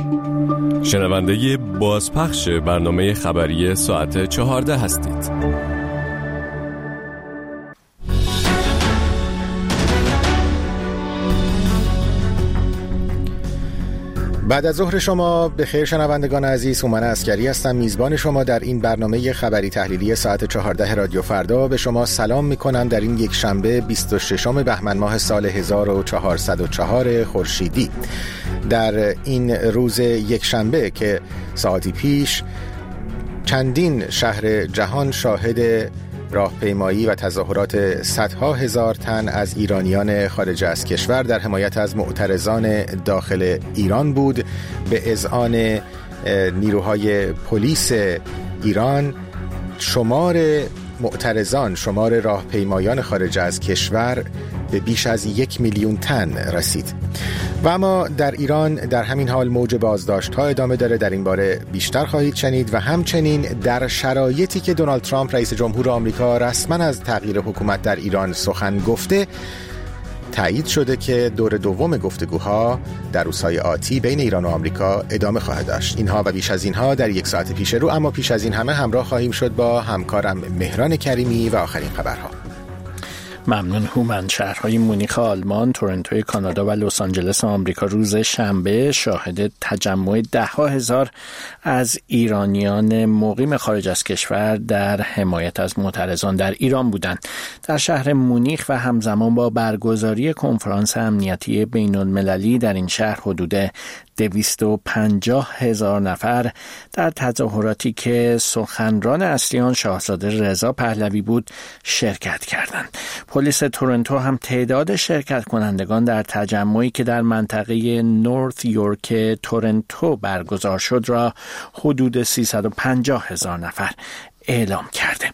شنونده بازپخش برنامه خبری ساعت 14 هستید. بعد از ظهر شما به خیر شنوندگان عزیز. هومن عسکری هستم، میزبان شما در این برنامه خبری تحلیلی ساعت 14 رادیو فردا. به شما سلام میکنم در این یک شنبه 26 بهمن ماه سال 1404 خورشیدی. در این روز یک شنبه که ساعتی پیش چندین شهر جهان شاهد راهپیمایی و تظاهرات صدها هزار تن از ایرانیان خارج از کشور در حمایت از معترضان داخل ایران بود، به اذعان نیروهای پلیس ایران شمار معترضان، شمار راهپیمایان خارج از کشور به بیش از 1 میلیون تن رسید. و اما در ایران در همین حال موج بازداشت‌ها ادامه داره. در این باره بیشتر خواهید شنید. و همچنین در شرایطی که دونالد ترامپ رئیس جمهور آمریکا رسما از تغییر حکومت در ایران سخن گفته، تایید شده که دور دوم گفتگوها در روزهای آتی بین ایران و آمریکا ادامه خواهد داشت. اینها و بیش از اینها در یک ساعت پیش رو، اما پیش از این همه همراه خواهیم شد با همکارم مهران کریمی و آخرین خبرها. ممنون هومن. شهرهای مونیخ آلمان، تورنتو کانادا و لس آنجلس آمریکا روز شنبه شاهد تجمع 10,000 از ایرانیان مقیم خارج از کشور در حمایت از معترضان در ایران بودند. در شهر مونیخ و همزمان با برگزاری کنفرانس امنیتی بین‌المللی در این شهر حدود 250,000 نفر در تظاهراتی که سخنران اصلی آن شاهزاده رضا پهلوی بود شرکت کردند. پلیس تورنتو هم تعداد شرکت کنندگان در تجمعی که در منطقه نورث یورک تورنتو برگزار شد را حدود 350,000 نفر اعلام کرده.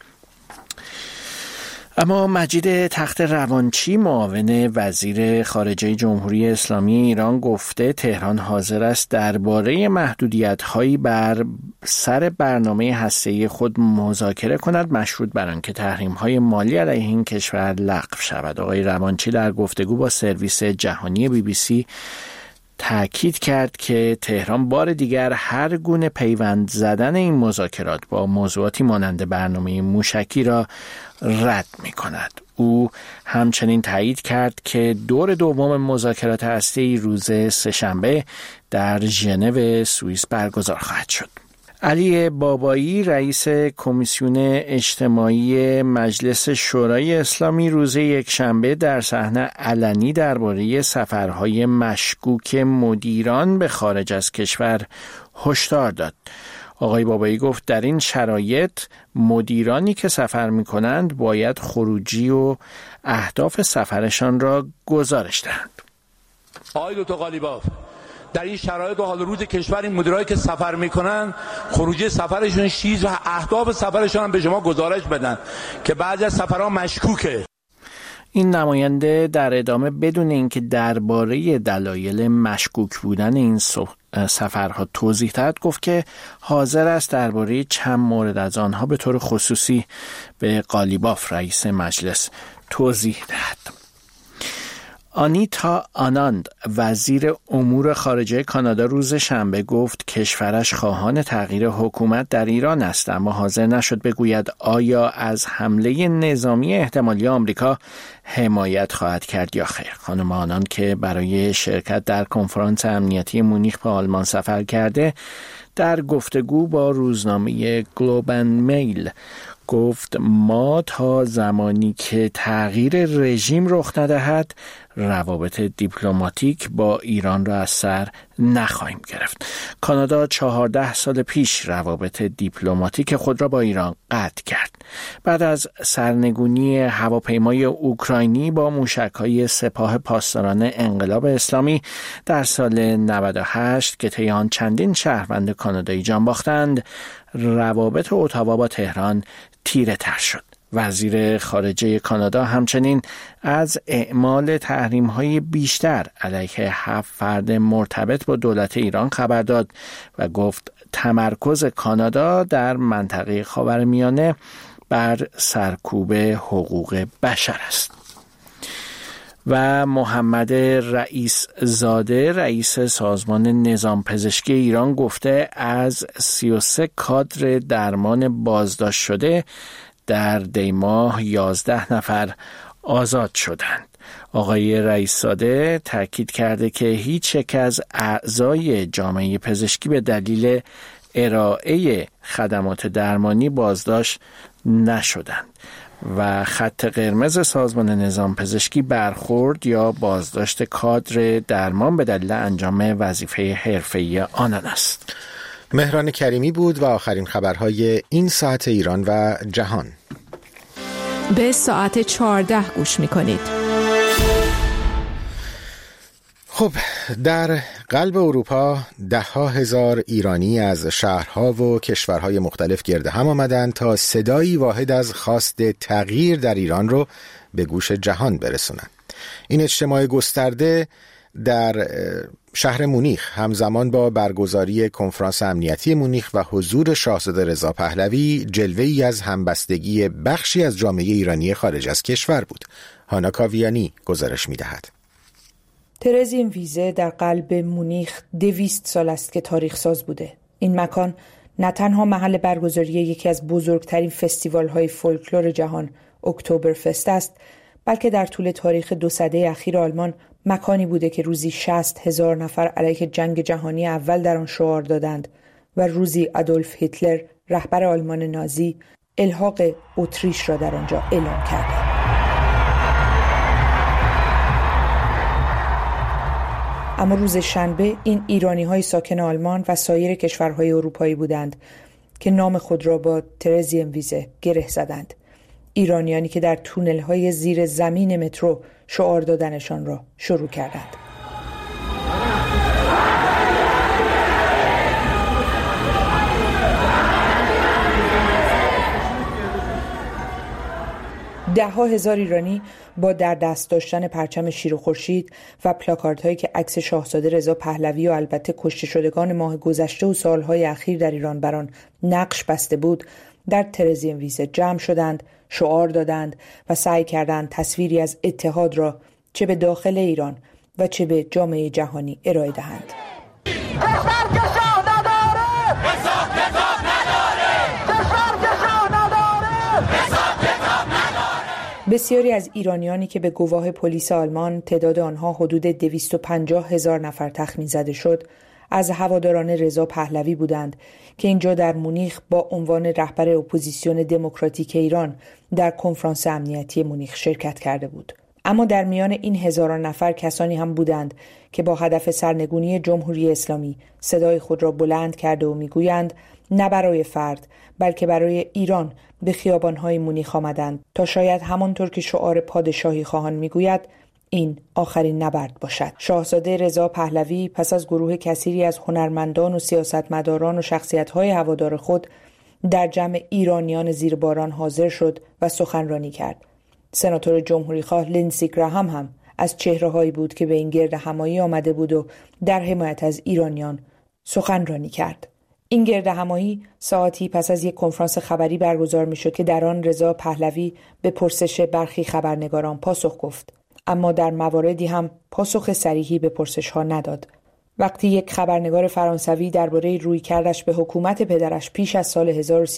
اما مجید تخت روانچی، معاون وزیر خارجه جمهوری اسلامی ایران، گفته تهران حاضر است درباره محدودیت‌هایی بر سر برنامه هسته‌ای خود مذاکره کند، مشروط بر آنکه تحریم‌های مالی علیه این کشور لغو شود. آقای روانچی در گفتگو با سرویس جهانی BBC تأکید کرد که تهران بار دیگر هر گونه پیوند زدن این مذاکرات با موضوعاتی مانند برنامه موشکی را رد می کند. او همچنین تایید کرد که دور دوم مذاکرات هسته‌ای روز سه‌شنبه در ژنو سوئیس برگزار خواهد شد. علی بابایی، رئیس کمیسیون اجتماعی مجلس شورای اسلامی، روز یکشنبه در صحنه علنی درباره سفرهای مشکوک مدیران به خارج از کشور هشدار داد. آقای بابایی گفت در این شرایط مدیرانی که سفر می‌کنند باید خروجی و اهداف سفرشان را گزارش دهند. آقای دکتر قالیباف، در این شرایط و حال روز کشور این مدیرایی که سفر میکنن خروجی سفرشون چیز و اهداف سفرشون هم به شما گزارش بدن که بعضی از سفرها مشکوکه. این نماینده در ادامه بدون اینکه درباره دلایل مشکوک بودن این سفرها توضیح دهد گفت که حاضر است درباره چند مورد از آنها به طور خصوصی به قالیباف رئیس مجلس توضیح دهد. آنیتا آناند، وزیر امور خارجه کانادا، روز شنبه گفت کشورش خواهان تغییر حکومت در ایران است، اما حاضر نشد بگوید آیا از حمله نظامی احتمالی آمریکا حمایت خواهد کرد یا خیر. خانم آناند که برای شرکت در کنفرانس امنیتی مونیخ به آلمان سفر کرده، در گفتگو با روزنامه گلوب اند میل گفت ما تا زمانی که تغییر رژیم رخ ندهد روابط دیپلماتیک با ایران را از سر نخواهیم گرفت. کانادا 14 سال پیش روابط دیپلماتیک خود را با ایران قطع کرد. بعد از سرنگونی هواپیمای اوکراینی با موشک‌های سپاه پاسداران انقلاب اسلامی در سال 98 که طی آن چندین شهروند کانادایی جان باختند، روابط اتاوا با تهران تیره تر شد. وزیر خارجه کانادا همچنین از اعمال تحریم‌های بیشتر علیه 7 فرد مرتبط با دولت ایران خبر داد و گفت تمرکز کانادا در منطقه خاورمیانه بر سرکوب حقوق بشر است. و محمد رئیس زاده رئیس سازمان نظام پزشکی ایران گفته از 33 کادر درمان بازداشت شده در دی ماه 11 نفر آزاد شدند. آقای رئیس زاده تاکید کرده که هیچ یک از اعضای جامعه پزشکی به دلیل ارائه خدمات درمانی بازداشت نشدند و خط قرمز سازمان نظام پزشکی برخورد یا بازداشت کادر درمان به دلیل انجام وظیفه حرفه‌ای آنان است. مهران کریمی بود و آخرین خبرهای این ساعت ایران و جهان. به ساعت 14 گوش می‌کنید. خب، در قلب اروپا 10,000 ایرانی از شهرها و کشورهای مختلف گرد هم آمدند تا صدایی واحد از خواست تغییر در ایران رو به گوش جهان برسونند. این اجتماع گسترده در شهر مونیخ همزمان با برگزاری کنفرانس امنیتی مونیخ و حضور شاهزاده رضا پهلوی جلوه‌ای از همبستگی بخشی از جامعه ایرانی خارج از کشور بود. هانا کاویانی گزارش می‌دهد. ترزی انویزه در قلب مونیخ 200 سال است که تاریخ ساز بوده. این مکان نه تنها محل برگزاری یکی از بزرگترین فستیوال‌های فولکلور جهان، اکتبرفست است، بلکه در طول تاریخ 2 سده اخیر آلمان مکانی بوده که روزی 60,000 نفر علیه جنگ جهانی اول در آن شعار دادند و روزی آدولف هیتلر رهبر آلمان نازی الحاق اتریش را در آنجا اعلام کرد. اما روز شنبه این ایرانی‌های ساکن آلمان و سایر کشورهای اروپایی بودند که نام خود را با ترزی انویزه گره زدند. ایرانیانی که در تونل‌های زیر زمین مترو شعار دادنشان را شروع کردند. ده‌ها هزار ایرانی با در دست داشتن پرچم شیر و خورشید و پلاکاردهایی که عکس شاهزاده رضا پهلوی و البته کشته شدگان ماه گذشته و سالهای اخیر در ایران بر آن نقش بسته بود، در ترزی انویزه جمع شدند، شعار دادند و سعی کردند تصویری از اتحاد را چه به داخل ایران و چه به جامعه جهانی ارائه دهند. بسیاری از ایرانیانی که به گواه پلیس آلمان تعداد آنها حدود 250,000 نفر تخمین زده شد، از هواداران رضا پهلوی بودند که اینجا در مونیخ با عنوان رهبر اپوزیسیون دموکراتیک ایران در کنفرانس امنیتی مونیخ شرکت کرده بود. اما در میان این هزاران نفر کسانی هم بودند که با هدف سرنگونی جمهوری اسلامی صدای خود را بلند کرده و میگویند نه برای فرد بلکه برای ایران به خیابان‌های مونیخ آمدند تا شاید همانطور که شعار پادشاهی خواهان میگوید این آخرین نبرد باشد. شاهزاده رضا پهلوی پس از گروه کثیری از هنرمندان و سیاستمداران و شخصیت‌های هوادار خود در جمع ایرانیان زیر باران حاضر شد و سخنرانی کرد. سناتور جمهوری‌خواه لیندسی گراهام هم از چهره‌هایی بود که به این گرد همایی آمده بود و در حمایت از ایرانیان سخنرانی کرد. این گرد همایی ساعتی پس از یک کنفرانس خبری برگزار می‌شد که در آن رضا پهلوی به پرسش برخی خبرنگاران پاسخ گفت، اما در مواردی هم پاسخ صریحی به پرسش‌ها نداد. وقتی یک خبرنگار فرانسوی درباره رویکردش به حکومت پدرش پیش از سال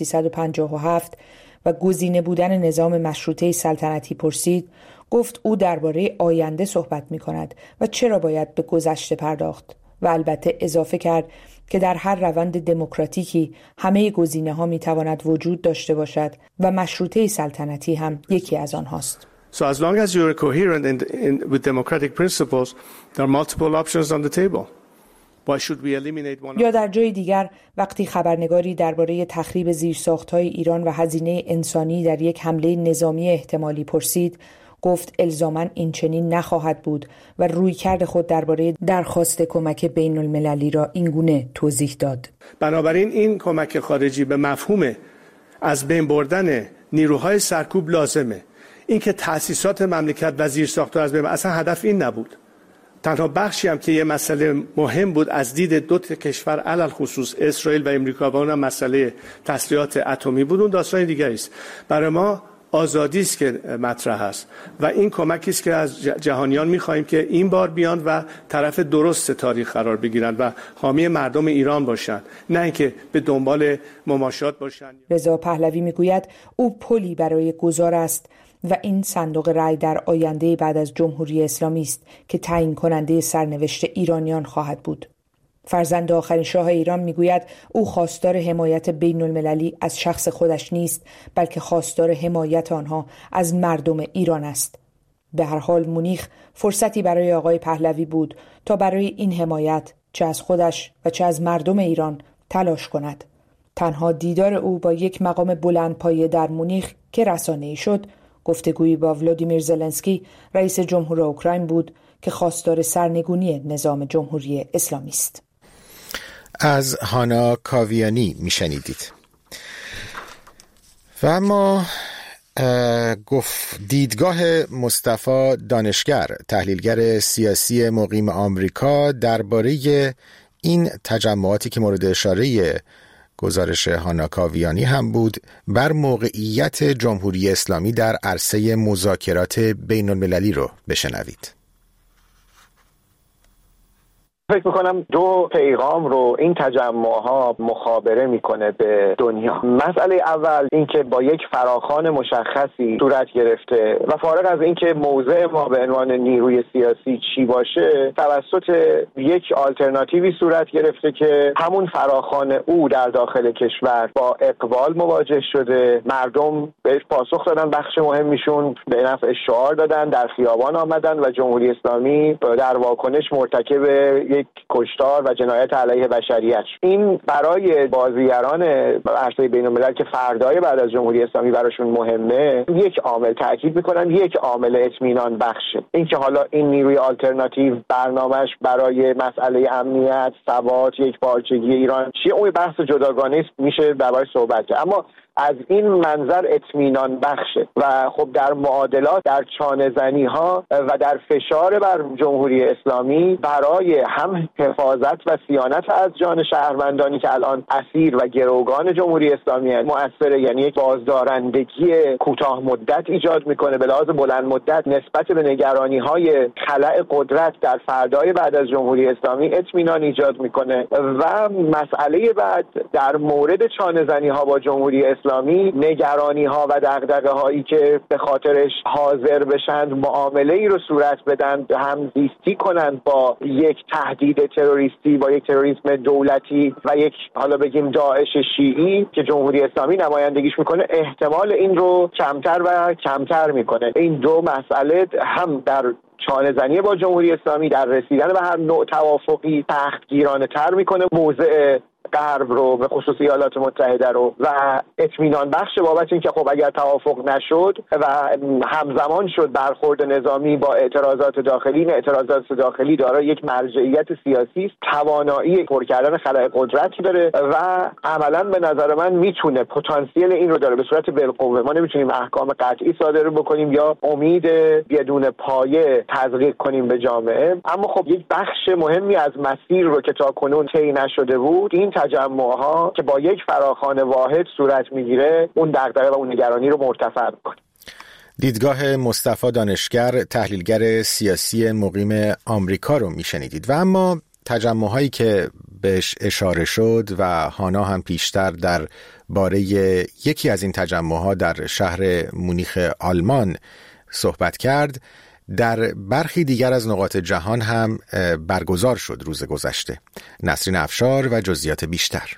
1357 و گزینه بودن نظام مشروطه سلطنتی پرسید، گفت او درباره آینده صحبت می‌کند و چرا باید به گذشته پرداخت و البته اضافه کرد که در هر روند دموکراتیکی همه گزینه‌ها می‌تواند وجود داشته باشد و مشروطه سلطنتی هم یکی از آنهاست. So as long as you're coherent with democratic principles, there are multiple options on the table. Why should we eliminate one? یا در جای دیگر وقتی خبرنگاری درباره تخریب زیرساخت‌های ایران و هزینه انسانی در یک حمله نظامی احتمالی پرسید، گفت الزاماً این چنین نخواهد بود و رویکرد خود درباره درخواست کمک بین المللی را این گونه توضیح داد. بنابراین این کمک خارجی به مفهوم از بین بردن نیروهای سرکوب لازمه. اینکه تأسیسات مملکت و زیرساخت‌ها از بین، اصلا هدف این نبود. تنها بخشی هم که یه مسئله مهم بود از دید دو کشور علل خصوص اسرائیل و امریکا و اونم مسئله تسلیحات اتمی بود، اون داستان دیگری است. برای ما آزادی است که مطرح است و این کمکی است که از جهانیان می‌خواهیم که این بار بیان و طرف درست تاریخ قرار بگیرند و حامی مردم ایران باشند، نه اینکه به دنبال مماشات باشند. رضا پهلوی میگوید او پلی برای گذار است و این صندوق رأی در آینده بعد از جمهوری اسلامی است که تعیین کننده سرنوشت ایرانیان خواهد بود. فرزند آخرین شاه ایران میگوید او خواستار حمایت بین المللی از شخص خودش نیست، بلکه خواستار حمایت آنها از مردم ایران است. به هر حال مونیخ فرصتی برای آقای پهلوی بود تا برای این حمایت چه از خودش و چه از مردم ایران تلاش کند. تنها دیدار او با یک مقام بلندپایه در مونیخ که رسانه‌ای شد، گفتگویی با ولادیمیر زلنسکی رئیس جمهور اوکراین بود که خواستار سرنگونی نظام جمهوری اسلامی است. از هانا کاویانی میشنیدید. و اما دیدگاه مصطفی دانشگر، تحلیلگر سیاسی مقیم آمریکا، درباره این تجمعاتی که مورد اشاره گزارش هانا کاویانی هم بود بر موقعیت جمهوری اسلامی در عرصه مذاکرات بین المللی رو بشنوید. فکر میکنم دو پیغام رو این تجمعها مخابره میکنه به دنیا. مسئله اول این که با یک فراخوان مشخصی صورت گرفته و فارغ از این که موضع ما به عنوان نیروی سیاسی چی باشه، توسط یک آلترناتیوی صورت گرفته که همون فراخوان او در داخل کشور با اقبال مواجه شده. مردم بهش پاسخ دادن، بخش مهمیشون به نفع شعار دادن، در خیابان آمدن و جمهوری اسلامی در واکنش مرتکب یک کشتار و جنایت علیه بشریت. این برای بازیگران عرصه بین‌الملل که فردای بعد از جمهوری اسلامی براشون مهمه، یک عامل تاکید میکنن، یک عامل اطمینان بخشه. اینکه حالا این نیروی آلترناتیو برنامه‌اش برای مسئله امنیت، ثبات، یک پارچگی ایران چیه، اون بحث جداگانه است، میشه دربارش صحبت کرد. اما از این منظر اطمینان بخشه و خب در معادلات، در چانه‌زنی ها و در فشار بر جمهوری اسلامی برای هم حفاظت و صیانت از جان شهروندانی که الان اسیر و گروگان جمهوری اسلامی مؤثره، یعنی یک بازدارندگی کوتاه مدت ایجاد میکنه، به لحاظ بلند مدت نسبت به نگرانی های خلأ قدرت در فردای بعد از جمهوری اسلامی اطمینان ایجاد میکنه. و مسئله بعد در مورد چانه‌زنی ها با جمهوری اسلامی، نگرانی ها و دغدغه هایی که به خاطرش حاضر بشن معامله ای رو صورت بدن، هم زیستی کنند با یک تهدید تروریستی، با یک تروریسم دولتی و یک حالا بگیم داعش شیعی که جمهوری اسلامی نمایندگیش میکنه، احتمال این رو کمتر و کمتر میکنه. این دو مسئله هم در چانه‌زنی با جمهوری اسلامی، در رسیدن به هر نوع توافقی سختگیرانه تر میکنه موضع غرب رو، به خصوص ایالات متحده رو، و اطمینان بخش بابت این که خب اگر توافق نشد و همزمان شد برخورد نظامی با اعتراضات داخلی، این اعتراضات داخلی دارای یک مرجعیت سیاسی است، توانایی پر کردن خلأ قدرتی داره و عملاً به نظر من میتونه پتانسیل این رو داره. به صورت بالقوه ما نمیتونیم احکام قطعی صادر بکنیم یا امید بدون پایه تزریق کنیم به جامعه، اما خب یک بخش مهمی از مسیر رو که تاکنون طی نشده بود، این تجمعها که با یک فراخوان واحد صورت میگیره، اون دغدغه و اون نگرانی رو مرتفع میکنه. دیدگاه مصطفی دانشگر، تحلیلگر سیاسی مقیم آمریکا رو میشنیدید. و اما تجمعهایی که بهش اشاره شد و هانا هم پیشتر در باره یکی از این تجمعها در شهر مونیخ آلمان صحبت کرد، در برخی دیگر از نقاط جهان هم برگزار شد روز گذشته. نسرین افشار و جزئیات بیشتر.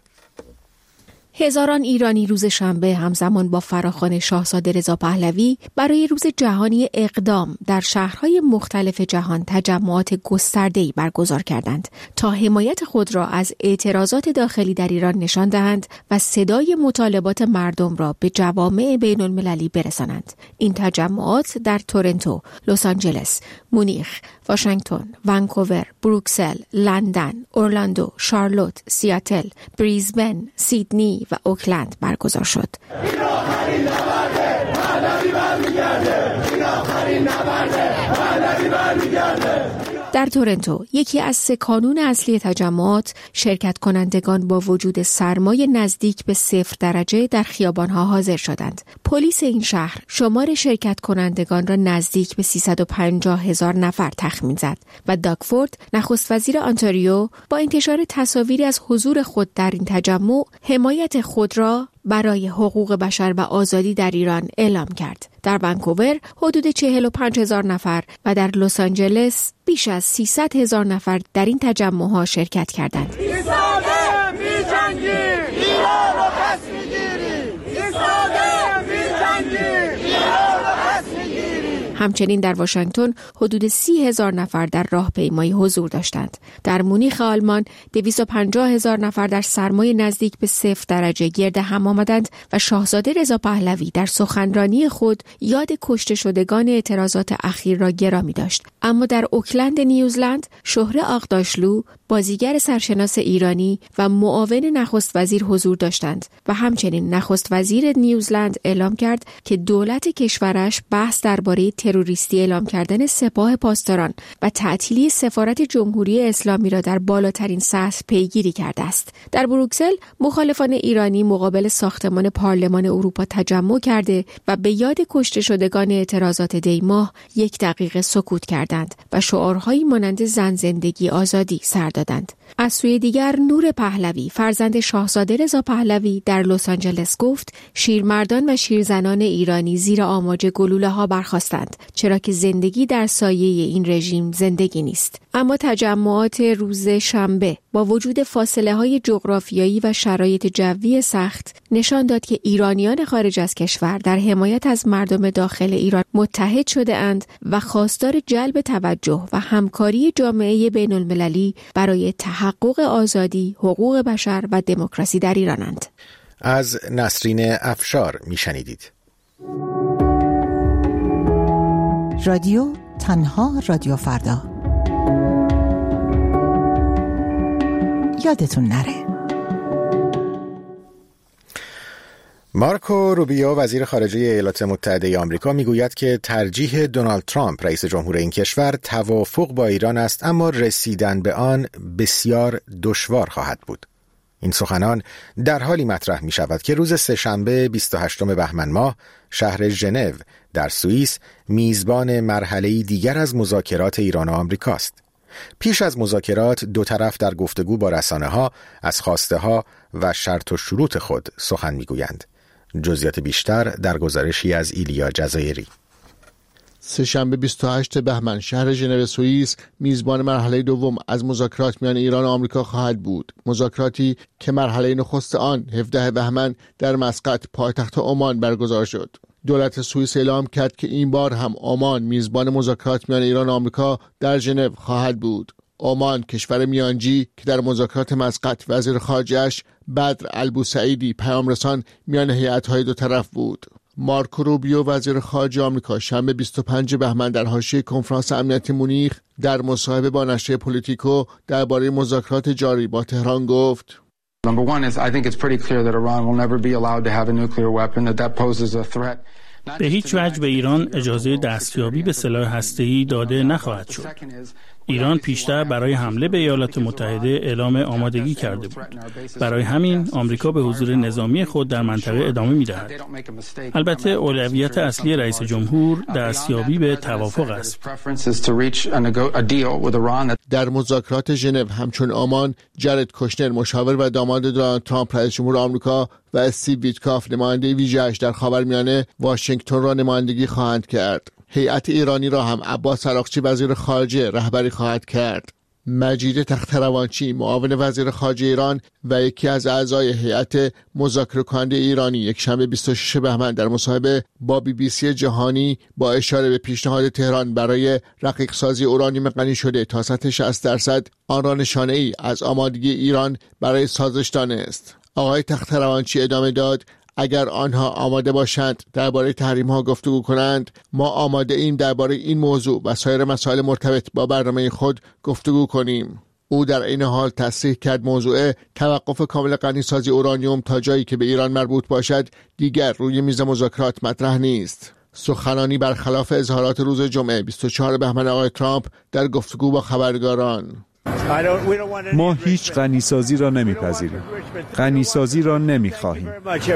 هزاران ایرانی روز شنبه همزمان با فراخوان شاهزاده رضا پهلوی برای روز جهانی اقدام در شهرهای مختلف جهان تجمعات گسترده‌ای برگزار کردند تا حمایت خود را از اعتراضات داخلی در ایران نشان دهند و صدای مطالبات مردم را به جوامع بین المللی برسانند. این تجمعات در تورنتو، لس آنجلس، مونیخ، واشنگتن، ونکوور، بروکسل، لندن، اورلاندو، شارلوت، سیاتل، بریزبن، سیدنی و اوکلند برگزار شد. در تورنتو، یکی از 3 کانون اصلی تجمعات، شرکت کنندگان با وجود سرمای نزدیک به 0 درجه در خیابانها حاضر شدند. پلیس این شهر شمار شرکت کنندگان را نزدیک به 350,000 نفر تخمین زد و داگ فورد، نخست وزیر آنتاریو، با انتشار تصاویری از حضور خود در این تجمع، حمایت خود را برای حقوق بشر و آزادی در ایران اعلام کرد. در ونکوور حدود 45,000 نفر و در لس آنجلس بیش از 300,000 نفر در این تجمع‌ها شرکت کردند. همچنین در واشنگتن حدود 30,000 نفر در راهپیمایی حضور داشتند. در مونیخ آلمان 250,000 نفر در سرمای نزدیک به 0 درجه گرد هم آمدند و شاهزاده رضا پهلوی در سخنرانی خود یاد کشته شدگان اعتراضات اخیر را گرامی داشت. اما در اوکلند نیوزلند شهره آقداشلو، بازیگر سرشناس ایرانی و معاون نخست وزیر حضور داشتند و همچنین نخست وزیر نیوزلند اعلام کرد که دولت کشورش بحث درباره تروریستی اعلام کردن سپاه پاسداران و تعطیلی سفارت جمهوری اسلامی را در بالاترین سطح پیگیری کرده است. در بروکسل مخالفان ایرانی مقابل ساختمان پارلمان اروپا تجمع کرده و به یاد کشته شدگان اعتراضات دیماه 1 دقیقه سکوت کردند و شعارهایی مانند زن زندگی آزادی سر دادند. از سوی دیگر نور پهلوی، فرزند شاهزاده رضا پهلوی، در لس آنجلس گفت شیرمردان و شیرزنان ایرانی زیر آماج گلوله‌ها برخاستند، چرا که زندگی در سایه این رژیم زندگی نیست. اما تجمعات روز شنبه با وجود فاصله‌های جغرافیایی و شرایط جوی سخت نشان داد که ایرانیان خارج از کشور در حمایت از مردم داخل ایران متحد شده اند و خواستار جلب توجه و همکاری جامعه بین‌المللی برای تحقق آزادی، حقوق بشر و دموکراسی در ایرانند. از نسرین افشار میشنیدید. رادیو تنها رادیو فردا. یادتون نره. مارکو روبیو، وزیر خارجه ایالات متحده آمریکا، میگوید که ترجیح دونالد ترامپ، رئیس جمهور این کشور، توافق با ایران است، اما رسیدن به آن بسیار دشوار خواهد بود. این سخنان در حالی مطرح می شود که روز سه‌شنبه 28 بهمن ماه شهر ژنو در سوئیس میزبان مرحله دیگر از مذاکرات ایران و آمریکا است. پیش از مذاکرات دو طرف در گفتگو با رسانه‌ها از خواسته‌ها و شرط و شروط خود سخن می‌گویند. جزئیات بیشتر در گزارشی از ایلیا جزایری. سه‌شنبه 28 بهمن شهر ژنو سوئیس میزبان مرحله دوم از مذاکرات میان ایران و آمریکا خواهد بود. مذاکراتی که مرحله نخست آن 17 بهمن در مسقط پایتخت عمان برگزار شد. دولت سوئیس اعلام کرد که این بار هم عمان میزبان مذاکرات میان ایران و آمریکا در ژنو خواهد بود. عمان کشور میانجی که در مذاکرات مسقط وزیر خارجه‌اش بدر البوسعیدی پیامرسان میان هیئت‌های دو طرف بود. مارکو روبیو، وزیر خارجه آمریکا، شنبه 25 بهمن در حاشیه کنفرانس امنیتی مونیخ در مصاحبه با نشریه پولیتیکو درباره مذاکرات جاری با تهران گفت: Number one is I think it's pretty clear that Iran will never be allowed to have a nuclear weapon, that poses a threat. به هیچ وجه به ایران اجازه دستیابی به سلاح هسته‌ای داده نخواهد شد. ایران پیشتر برای حمله به ایالات متحده اعلام آمادگی کرده بود. برای همین آمریکا به حضور نظامی خود در منطقه ادامه می‌دهد. البته اولویت اصلی رئیس جمهور دستیابی به توافق است. در مذاکرات ژنو همچون عمان، جرد کوشنر، مشاور و داماد دونالد ترامپ رئیس جمهور آمریکا، و استیو ویتکاف، نماینده ویژه‌اش در خاورمیانه، واشنگتن را نمایندگی خواهند کرد. هیئت ایرانی را هم عباس عراقچی، وزیر خارجه، رهبری خواهد کرد. مجید تخت‌روانچی، معاون وزیر خارجه ایران و یکی از اعضای هیئت مذاکره کننده ایرانی، یکشنبه 26 بهمن در مصاحبه با BBC جهانی با اشاره به پیشنهاد تهران برای رقیق سازی اورانیوم غنی شده تا سطح 60% آن را نشانه‌ای از آمادگی ایران برای سازش دانست. آقای تخت‌روانچی ادامه داد: اگر آنها آماده باشند درباره تحریم‌ها گفتگو کنند، ما آماده ایم درباره این موضوع و سایر مسائل مرتبط با برنامه خود گفتگو کنیم. او در این حال تصریح کرد موضوع توقف کامل غنیسازی اورانیوم تا جایی که به ایران مربوط باشد دیگر روی میز مذاکرات مطرح نیست. سخنانی برخلاف اظهارات روز جمعه 24 بهمن آقای ترامپ در گفتگو با خبرنگاران. ما هیچ غنیسازی را نمیپذیریم. غنیسازی را نمیخواهیم.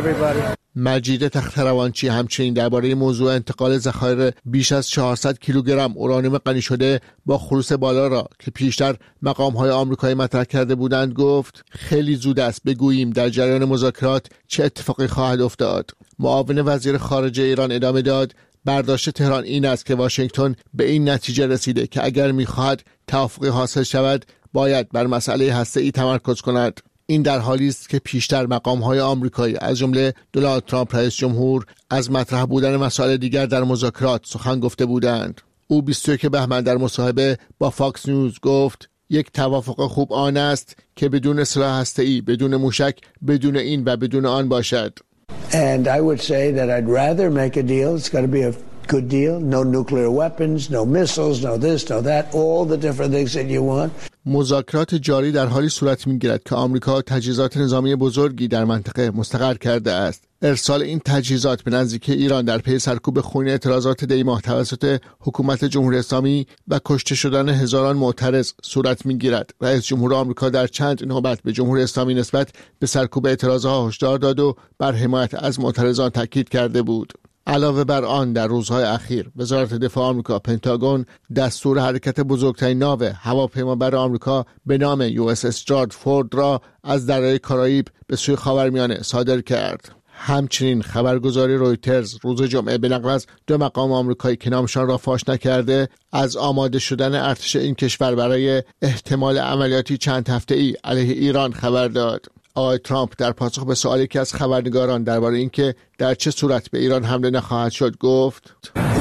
مجید تختروانچی همچنین درباره موضوع انتقال ذخایر بیش از 400 کیلوگرم اورانیوم غنی شده با خلوص بالا را که پیشتر مقام‌های آمریکایی مطرح کرده بودند گفت خیلی زود است بگوییم در جریان مذاکرات چه اتفاقی خواهد افتاد. معاون وزیر خارجه ایران ادامه داد برداشت تهران این است که واشنگتن به این نتیجه رسیده که اگر می‌خواهد توافقی حاصل شود باید بر مسئله هسته‌ای تمرکز کند. این در حالی است که پیشتر مقام‌های آمریکایی از جمله دونالد ترامپ رئیس جمهور از مطرح بودن مسائل دیگر در مذاکرات سخن گفته بودند. او 21 بهمن در مصاحبه با فاکس نیوز گفت یک توافق خوب آن است که بدون سلاح هسته‌ای، بدون موشک، بدون این و بدون آن باشد. And I would say that I'd rather make a deal. It's got to be a good deal. No nuclear weapons, no missiles, no this, no that, all the different things that you want. مذاکرات جاری در حالی صورت می‌گیرد که آمریکا تجهیزات نظامی بزرگی در منطقه مستقر کرده است. ارسال این تجهیزات به نزدیکی ایران در پی سرکوب خونی اعتراضات دی ماه توسط حکومت جمهوری اسلامی و کشته شدن هزاران معترض صورت می‌گیرد. رئیس جمهور آمریکا در چند نوبت به جمهوری اسلامی نسبت به سرکوب اعتراضها هشدار داد و بر حمایت از معترضان تاکید کرده بود. علاوه بر آن در روزهای اخیر وزارت دفاع آمریکا پنتاگون دستور حرکت بزرگترین ناو هواپیمابر آمریکا به نام USS استراد فورد را از دریای کارائیب به سوی خاورمیانه صادر کرد. همچنین خبرگزاری رویترز روز جمعه به نقل از 2 مقام آمریکایی که نامشان را فاش نکرده از آماده شدن ارتش این کشور برای احتمال عملیاتی چند هفته‌ای علیه ایران خبر داد. آقای ترامپ در پاسخ به سوالی که از خبرنگاران درباره اینکه در چه صورت به ایران حمله نخواهد شد گفت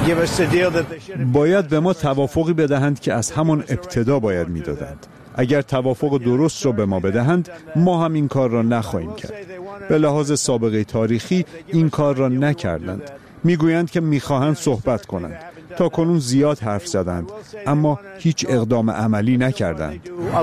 باید به ما توافقی بدهند که از همان ابتدا باید میدادند. اگر توافق درست را به ما بدهند ما هم این کار را نخواهیم کرد. به لحاظ سابقه تاریخی این کار را نکردند. میگویند که میخواهند صحبت کنند. تا کنون زیاد حرف زدند اما هیچ اقدام عملی نکردند.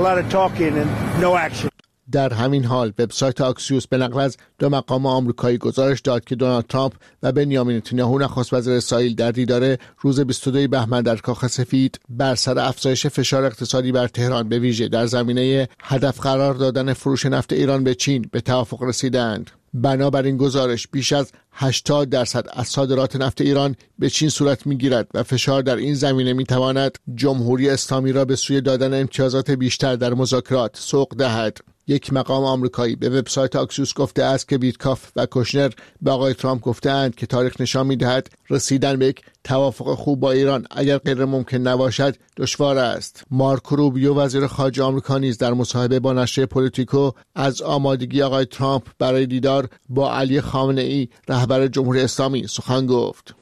در همین حال وبسایت آکسیوس به نقل از 2 مقام آمریکایی گزارش داد که دونالد ترامپ و بنیامین نتانیاهو نخست وزیر اسرائیل در دیدار روز 22 بهمن در کاخ سفید بر سر افزایش فشار اقتصادی بر تهران به ویژه در زمینه هدف قرار دادن فروش نفت ایران به چین به توافق رسیدند. بنابراین گزارش بیش از 80% از صادرات نفت ایران به چین صورت می‌گیرد و فشار در این زمینه می‌تواند جمهوری اسلامی را به سوی دادن امتیازات بیشتر در مذاکرات سوق دهد. یک مقام آمریکایی به وبسایت آکسیوس گفته است که ویتکاف و کوشنر به آقای ترامپ گفته‌اند که تاریخ نشان می‌دهد رسیدن به یک توافق خوب با ایران اگر غیر ممکن نباشد دشوار است. مارکو روبیو وزیر خارجه آمریکا نیز در مصاحبه با نشریه پولیتیکو از آمادگی آقای ترامپ برای دیدار با علی خامنه‌ای رهبر جمهوری اسلامی سخن گفت.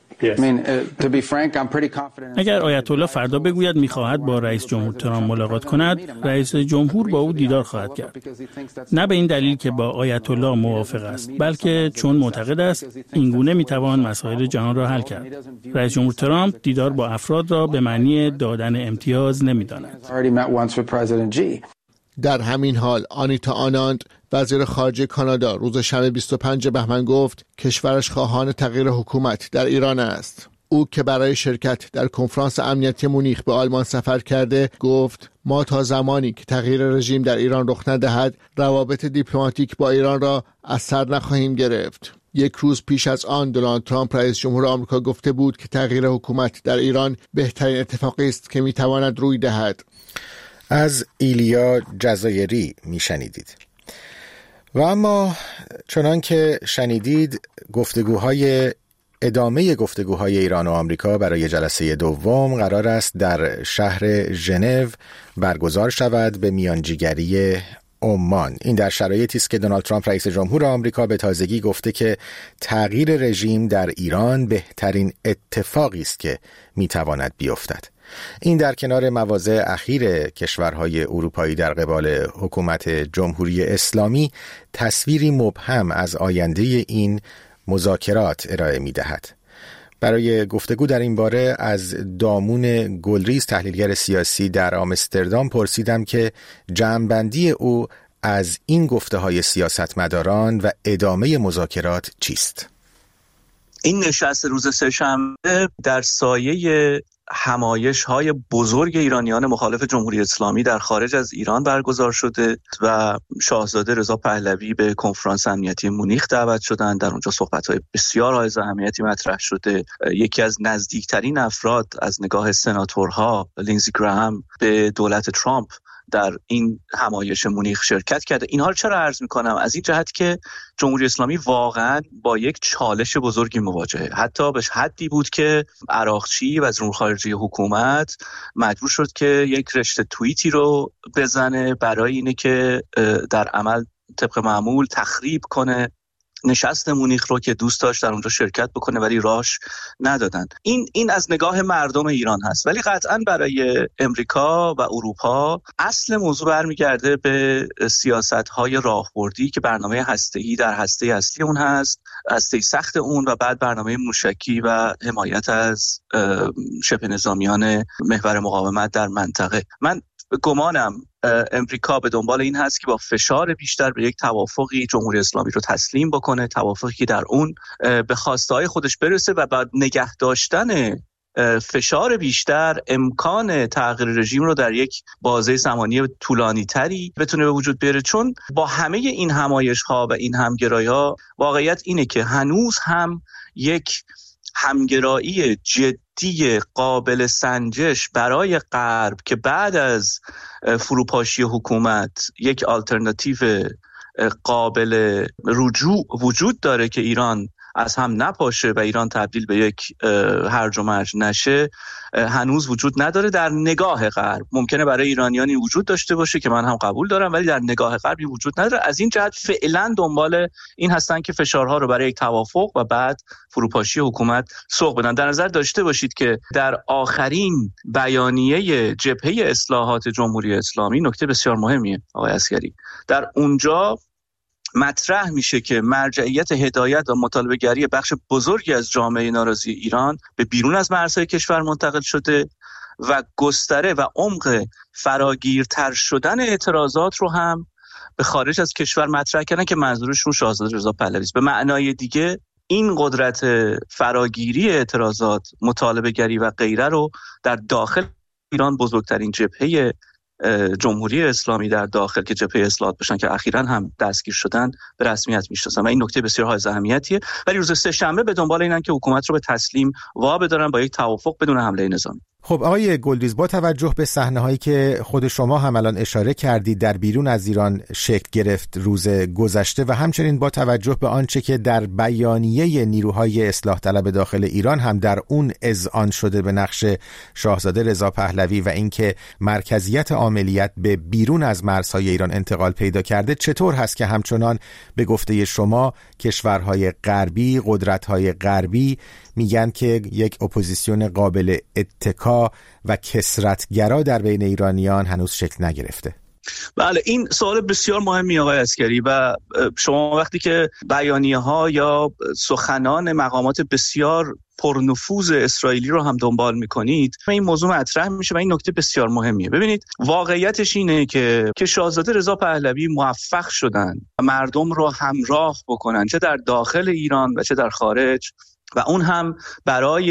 اگر آیت الله فردا بگوید می‌خواهد با رئیس جمهور ترامپ ملاقات کند، رئیس جمهور با او دیدار خواهد کرد. نه به این دلیل که با آیت الله موافق است، بلکه چون معتقد است این گونه می‌توان مسائل جهان را حل کرد. رئیس جمهور ترامپ دیدار با افراد را به معنی دادن امتیاز نمی‌داند. در همین حال آنیتا آناند وزیر خارجه کانادا روز شنبه 25 بهمن گفت کشورش خواهان تغییر حکومت در ایران است. او که برای شرکت در کنفرانس امنیتی مونیخ به آلمان سفر کرده گفت ما تا زمانی که تغییر رژیم در ایران رخ ندهد روابط دیپلماتیک با ایران را از سر نخواهیم گرفت. یک روز پیش از آن دونالد ترامپ رئیس جمهور آمریکا گفته بود که تغییر حکومت در ایران بهترین اتفاقی است که میتواند روی دهد. از ایلیا جزایری میشنیدید. و اما چنان که شنیدید ادامه گفتگوهای ایران و آمریکا برای جلسه دوم قرار است در شهر ژنو برگزار شود به میانجیگری عمان. این در شرایطی است که دونالد ترامپ رئیس جمهور آمریکا به تازگی گفته که تغییر رژیم در ایران بهترین اتفاقی است که میتواند بیفتد. این در کنار مواضع اخیر کشورهای اروپایی در قبال حکومت جمهوری اسلامی تصویری مبهم از آینده این مذاکرات ارائه می‌دهد. برای گفتگو در این باره از دامون گلریز تحلیلگر سیاسی در آمستردام پرسیدم که جمع‌بندی او از این گفته‌های سیاستمداران و ادامه مذاکرات چیست؟ این نشست روز سه‌شنبه در سایه همایش‌های بزرگ ایرانیان مخالف جمهوری اسلامی در خارج از ایران برگزار شده و شاهزاده رضا پهلوی به کنفرانس امنیتی مونیخ دعوت شدند. در اونجا صحبت‌های بسیار حائز اهمیتی مطرح شده. یکی از نزدیکترین افراد از نگاه سناتورها، لینزی گراهام، به دولت ترامپ در این همایش مونیخ شرکت کرده. اینها رو چرا عرض می‌کنم؟ از این جهت که جمهوری اسلامی واقعاً با یک چالش بزرگی مواجهه. حتی به حدی بود که عراقچی وزیر امور خارجه حکومت مجبور شد که یک رشته توییتی رو بزنه برای اینه که در عمل طبق معمول تخریب کنه نشست مونیخ رو که دوست داشت در اونجا شرکت بکنه ولی راهش ندادن. این از نگاه مردم ایران هست، ولی قطعاً برای امریکا و اروپا اصل موضوع برمیگرده به سیاست‌های راهبردی که برنامه هسته‌ای در هسته اصلی اون هست، هسته سخت اون، و بعد برنامه موشکی و حمایت از شبه نظامیان محور مقاومت در منطقه. من گمانم امریکا به دنبال این هست که با فشار بیشتر به یک توافقی جمهوری اسلامی رو تسلیم بکنه، توافقی که در اون به خواسته‌های خودش برسه و بعد نگه داشتن فشار بیشتر امکان تغییر رژیم رو در یک بازه زمانی طولانی تری بتونه به وجود بیاره. چون با همه این همایش‌ها و این همگرایی‌ها واقعیت اینه که هنوز هم یک همگرایی جدی قابل سنجش برای غرب که بعد از فروپاشی حکومت یک آلترناتیو قابل رجوع وجود داره که ایران از هم نپاشه و ایران تبدیل به یک هرج و مرج نشه، هنوز وجود نداره در نگاه غرب. ممکنه برای ایرانیانی وجود داشته باشه که من هم قبول دارم، ولی در نگاه غرب وجود نداره. از این جهت فعلا دنبال این هستن که فشارها رو برای یک توافق و بعد فروپاشی حکومت سوق بدن. در نظر داشته باشید که در آخرین بیانیه جبهه اصلاحات جمهوری اسلامی نکته بسیار مهمیه آقای عسگری، در اونجا مطرح میشه که مرجعیت هدایت و مطالبه گری بخش بزرگی از جامعه ناراضی ایران به بیرون از مرزهای کشور منتقل شده و گستره و عمق فراگیرتر شدن اعتراضات رو هم به خارج از کشور مطرح کردن که منظورشون شاهزاده رضا پهلوی است. به معنای دیگه این قدرت فراگیری اعتراضات، مطالبه گری و غیره رو در داخل ایران بزرگترین جبهه جمهوری اسلامی در داخل که جبهه اصلاحات باشن که اخیراً هم دستگیر شدن به رسمیت میشناسن و این نکته بسیار حائز اهمیتیه. ولی روز سه‌شنبه به دنبال اینن که حکومت رو به تسلیم وابدارن با یک توافق بدون حمله نظامی. خب آقای گلدیز، با توجه به صحنه‌هایی که خود شما هم الان اشاره کردید در بیرون از ایران شکل گرفت روز گذشته و همچنین با توجه به آنچه که در بیانیه نیروهای اصلاح طلب داخل ایران هم در اون اذعان شده به نقش شاهزاده رضا پهلوی و اینکه مرکزیت عاملیت به بیرون از مرزهای ایران انتقال پیدا کرده، چطور هست که همچنان به گفته شما کشورهای غربی، قدرت‌های غربی میگن که یک اپوزیسیون قابل اتکا و کثرت‌گرا در بین ایرانیان هنوز شکل نگرفته؟ بله، این سوال بسیار مهمی آقای عسگری و شما وقتی که بیانیه‌ها یا سخنان مقامات بسیار پرنفوذ اسرائیلی رو هم دنبال می‌کنید این موضوع مطرح میشه و این نکته بسیار مهمیه. ببینید واقعیتش اینه که شاهزاده رضا پهلوی موفق شدن مردم رو همراه بکنن چه در داخل ایران و چه در خارج، و اون هم برای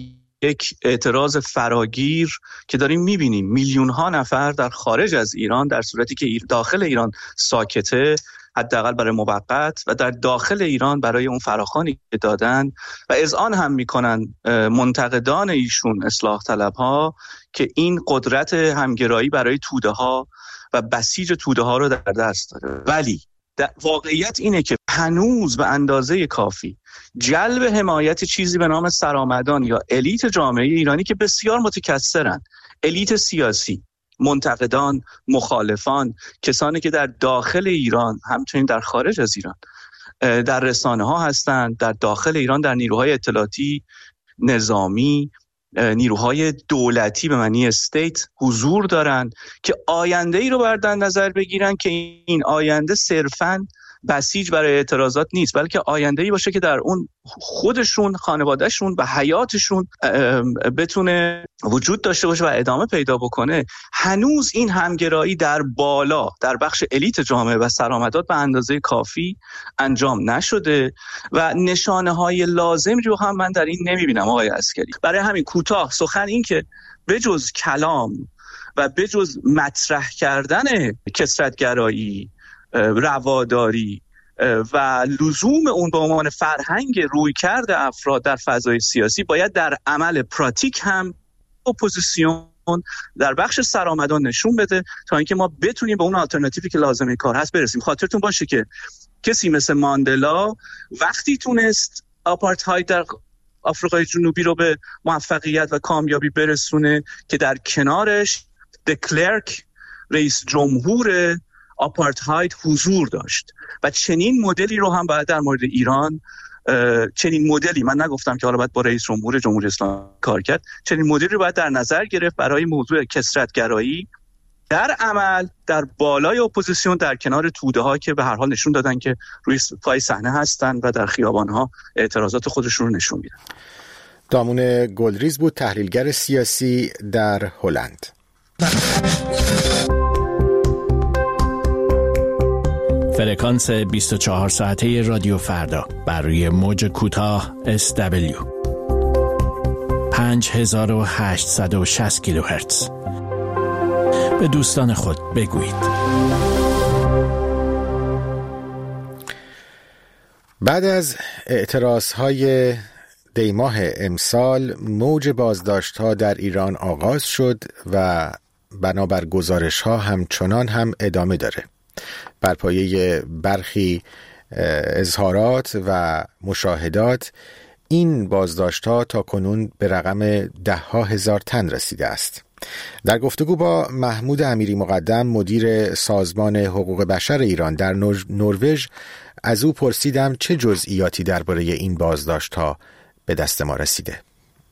یک اعتراض فراگیر که داریم میبینیم میلیون ها نفر در خارج از ایران در صورتی که داخل ایران ساکته، حداقل برای موقت، و در داخل ایران برای اون فراخوانی که دادن و اذعان هم میکنن منتقدان ایشون اصلاح طلب ها که این قدرت همگرایی برای توده ها و بسیج توده ها رو در دست داره. ولی واقعیت اینه که هنوز به اندازه کافی جلب حمایت چیزی به نام سرآمدان یا الیت جامعه ایرانی که بسیار متکثرن، الیت سیاسی، منتقدان، مخالفان، کسانی که در داخل ایران همچنین در خارج از ایران در رسانه ها هستند، در داخل ایران در نیروهای اطلاعاتی، نظامی، نیروهای دولتی به معنی استیت حضور دارن که آینده ای رو در نظر بگیرن که این آینده صرفاً بسیج برای اعتراضات نیست، بلکه آینده‌ای باشه که در اون خودشون، خانوادهشون و حیاتشون بتونه وجود داشته باشه و ادامه پیدا بکنه. هنوز این همگرایی در بالا در بخش الیت جامعه و سرآمدات به اندازه کافی انجام نشده و نشانه‌های لازمی رو هم من در این نمی‌بینم آقای عسکری. برای همین کوتاه سخن این که بجز کلام و بجز مطرح کردن کثرت‌گرایی، رواداری و لزوم اون به عنوان فرهنگ رویکرد افراد در فضای سیاسی، باید در عمل پراتیک هم اپوزیسیون در بخش سرآمدان نشون بده تا اینکه ما بتونیم به اون آلترناتیوی که لازمه کار هست برسیم. خاطرتون باشه که کسی مثل ماندلا وقتی تونست آپارتاید در آفریقای جنوبی رو به موفقیت و کامیابی برسونه که در کنارش دکلرک رئیس جمهور آپارتاید حضور داشت و چنین مدلی رو هم باید در مورد ایران، چنین مدلی، من نگفتم که حالا باید با رئیس جمهور جمهوری اسلامی کار کرد، چنین مدلی رو باید در نظر گرفت برای موضوع کثرت‌گرایی در عمل در بالای اپوزیسیون در کنار توده ها که به هر حال نشون دادن که روی پای صحنه هستن و در خیابان ها اعتراضات خودشون رو نشون میدن. دامون گلریز بود، تحلیلگر سیاسی در هلند. فرکانس 24 ساعته رادیو فردا بر روی موج کوتاه SW 5860 کیلوهرتز. به دوستان خود بگویید. بعد از اعتراضهای دیماه امسال موج بازداشت‌ها در ایران آغاز شد و بنابر گزارش‌ها همچنان هم ادامه داره. بر پایه برخی اظهارات و مشاهدات این بازداشت‌ها تا کنون به رقم 10,000 تن رسیده است. در گفتگو با محمود امیری مقدم مدیر سازمان حقوق بشر ایران در نروژ از او پرسیدم چه جزئیاتی درباره این بازداشت‌ها به دست ما رسیده.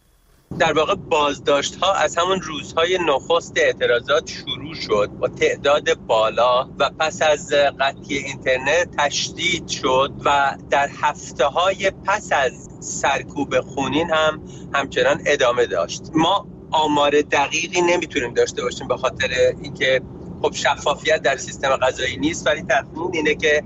در واقع بازداشت‌ها از همون روزهای نخست اعتراضات شروع شد با تعداد بالا و پس از قطعی اینترنت تشدید شد و در هفته‌های پس از سرکوب خونین هم همچنان ادامه داشت. ما آمار دقیقی نمیتونیم داشته باشیم به خاطر اینکه خب شفافیت در سیستم قضایی نیست، ولی تخمین اینه که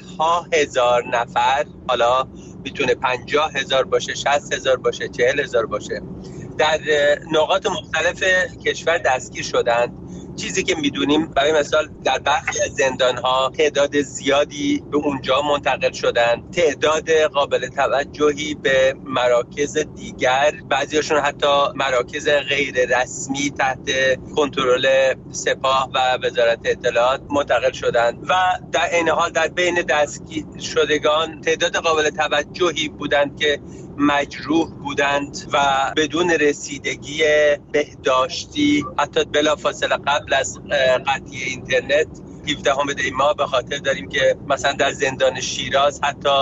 10,000 نفر، حالا میتونه 50,000 باشه، 60,000 باشه، 40,000 باشه، در نقاط مختلف کشور دستگیر شدند. چیزی که میدونیم برای مثال در برخی از زندان‌ها تعداد زیادی به اونجا منتقل شدند، تعداد قابل توجهی به مراکز دیگر، بعضیاشون حتی مراکز غیر رسمی تحت کنترل سپاه و وزارت اطلاعات منتقل شدند و در این حال در بین دستگیر شدگان تعداد قابل توجهی بودند که مجروح بودند و بدون رسیدگی بهداشتی حتی بلافاصله قبل از قطعی اینترنت 17 دی ماه به خاطر داریم که مثلا در زندان شیراز حتی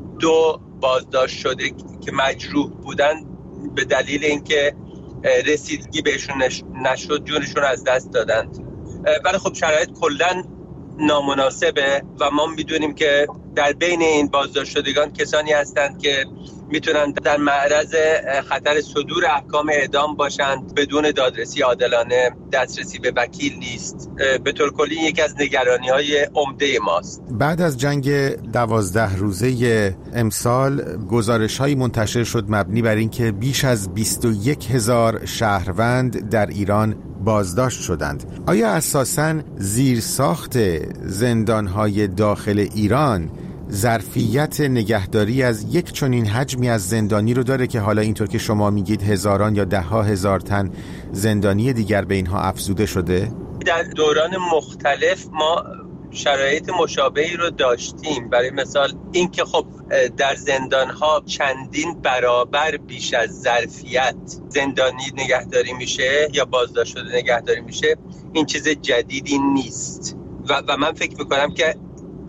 2 بازداشت شده که مجروح بودند به دلیل اینکه رسیدگی بهشون نشد جونشون از دست دادند. ولی خب شرایط کلاً نامناسبه و ما میدونیم که در بین این بازداشت شدگان کسانی هستند که میتونن در معرض خطر صدور احکام اعدام باشند بدون دادرسی عادلانه، دسترسی به وکیل نیست. به طور کلی یکی از نگرانی‌های عمده ماست. بعد از جنگ 12 روزه امسال گزارش‌هایی منتشر شد مبنی بر اینکه بیش از 21,000 شهروند در ایران بازداشت شدند. آیا اساساً زیرساخت زندان‌های داخل ایران ظرفیت نگهداری از یک چنین حجمی از زندانی رو داره که حالا اینطور که شما میگید هزاران یا 10,000 تن زندانی دیگر به اینها افزوده شده؟ در دوران مختلف ما شرایط مشابهی رو داشتیم. برای مثال این که خب در زندان‌ها چندین برابر بیش از ظرفیت زندانی نگهداری میشه یا بازداشت شده نگهداری میشه، این چیز جدیدی نیست و من فکر میکنم که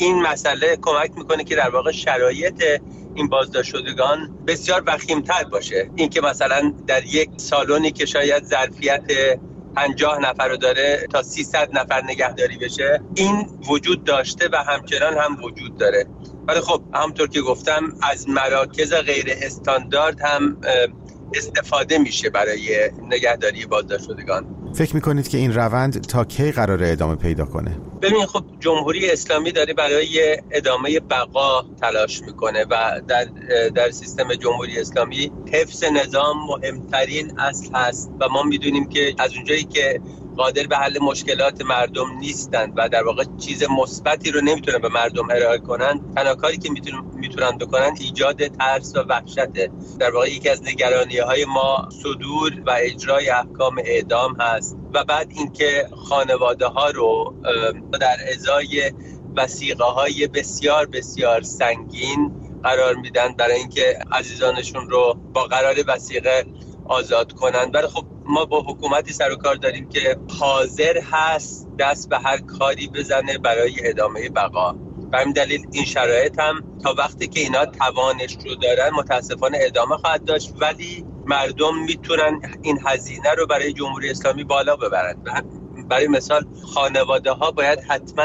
این مسئله کمک میکنه که در واقع شرایط این بازداشت شدگان بسیار وخیم‌تر باشه. این که مثلا در یک سالونی که شاید ظرفیت 50 نفر رو داره تا 300 نفر نگهداری بشه، این وجود داشته و همچنان هم وجود داره. ولی خب همونطور که گفتم از مراکز غیر استاندارد هم استفاده میشه برای نگهداری بازداشت شدگان. فکر میکنید که این روند تا کی قراره ادامه پیدا کنه؟ ببین خب جمهوری اسلامی داره برای ادامه بقا تلاش میکنه و در سیستم جمهوری اسلامی حفظ نظام مهمترین اصل هست و ما میدونیم که از اونجایی که قادر به حل مشکلات مردم نیستند و در واقع چیز مثبتی رو نمیتونن به مردم ارائه کنن، تنها کاری که میتونن بکنن ایجاد ترس و وحشته. در واقع یکی از نگرانی‌های ما صدور و اجرای احکام اعدام هست و بعد اینکه خانواده‌ها رو در ازای وثیقه‌های بسیار بسیار سنگین قرار میدن برای اینکه عزیزانشون رو با قرار وثیقه آزاد کنن. ولی خب ما با حکومتی سر و کار داریم که حاضر هست دست به هر کاری بزنه برای ادامه بقا. به همین دلیل این شرایط هم تا وقتی که اینا توانش رو دارن متاسفانه ادامه خواهد داشت، ولی مردم میتونن این هزینه رو برای جمهوری اسلامی بالا ببرن. برای مثال خانواده ها باید حتما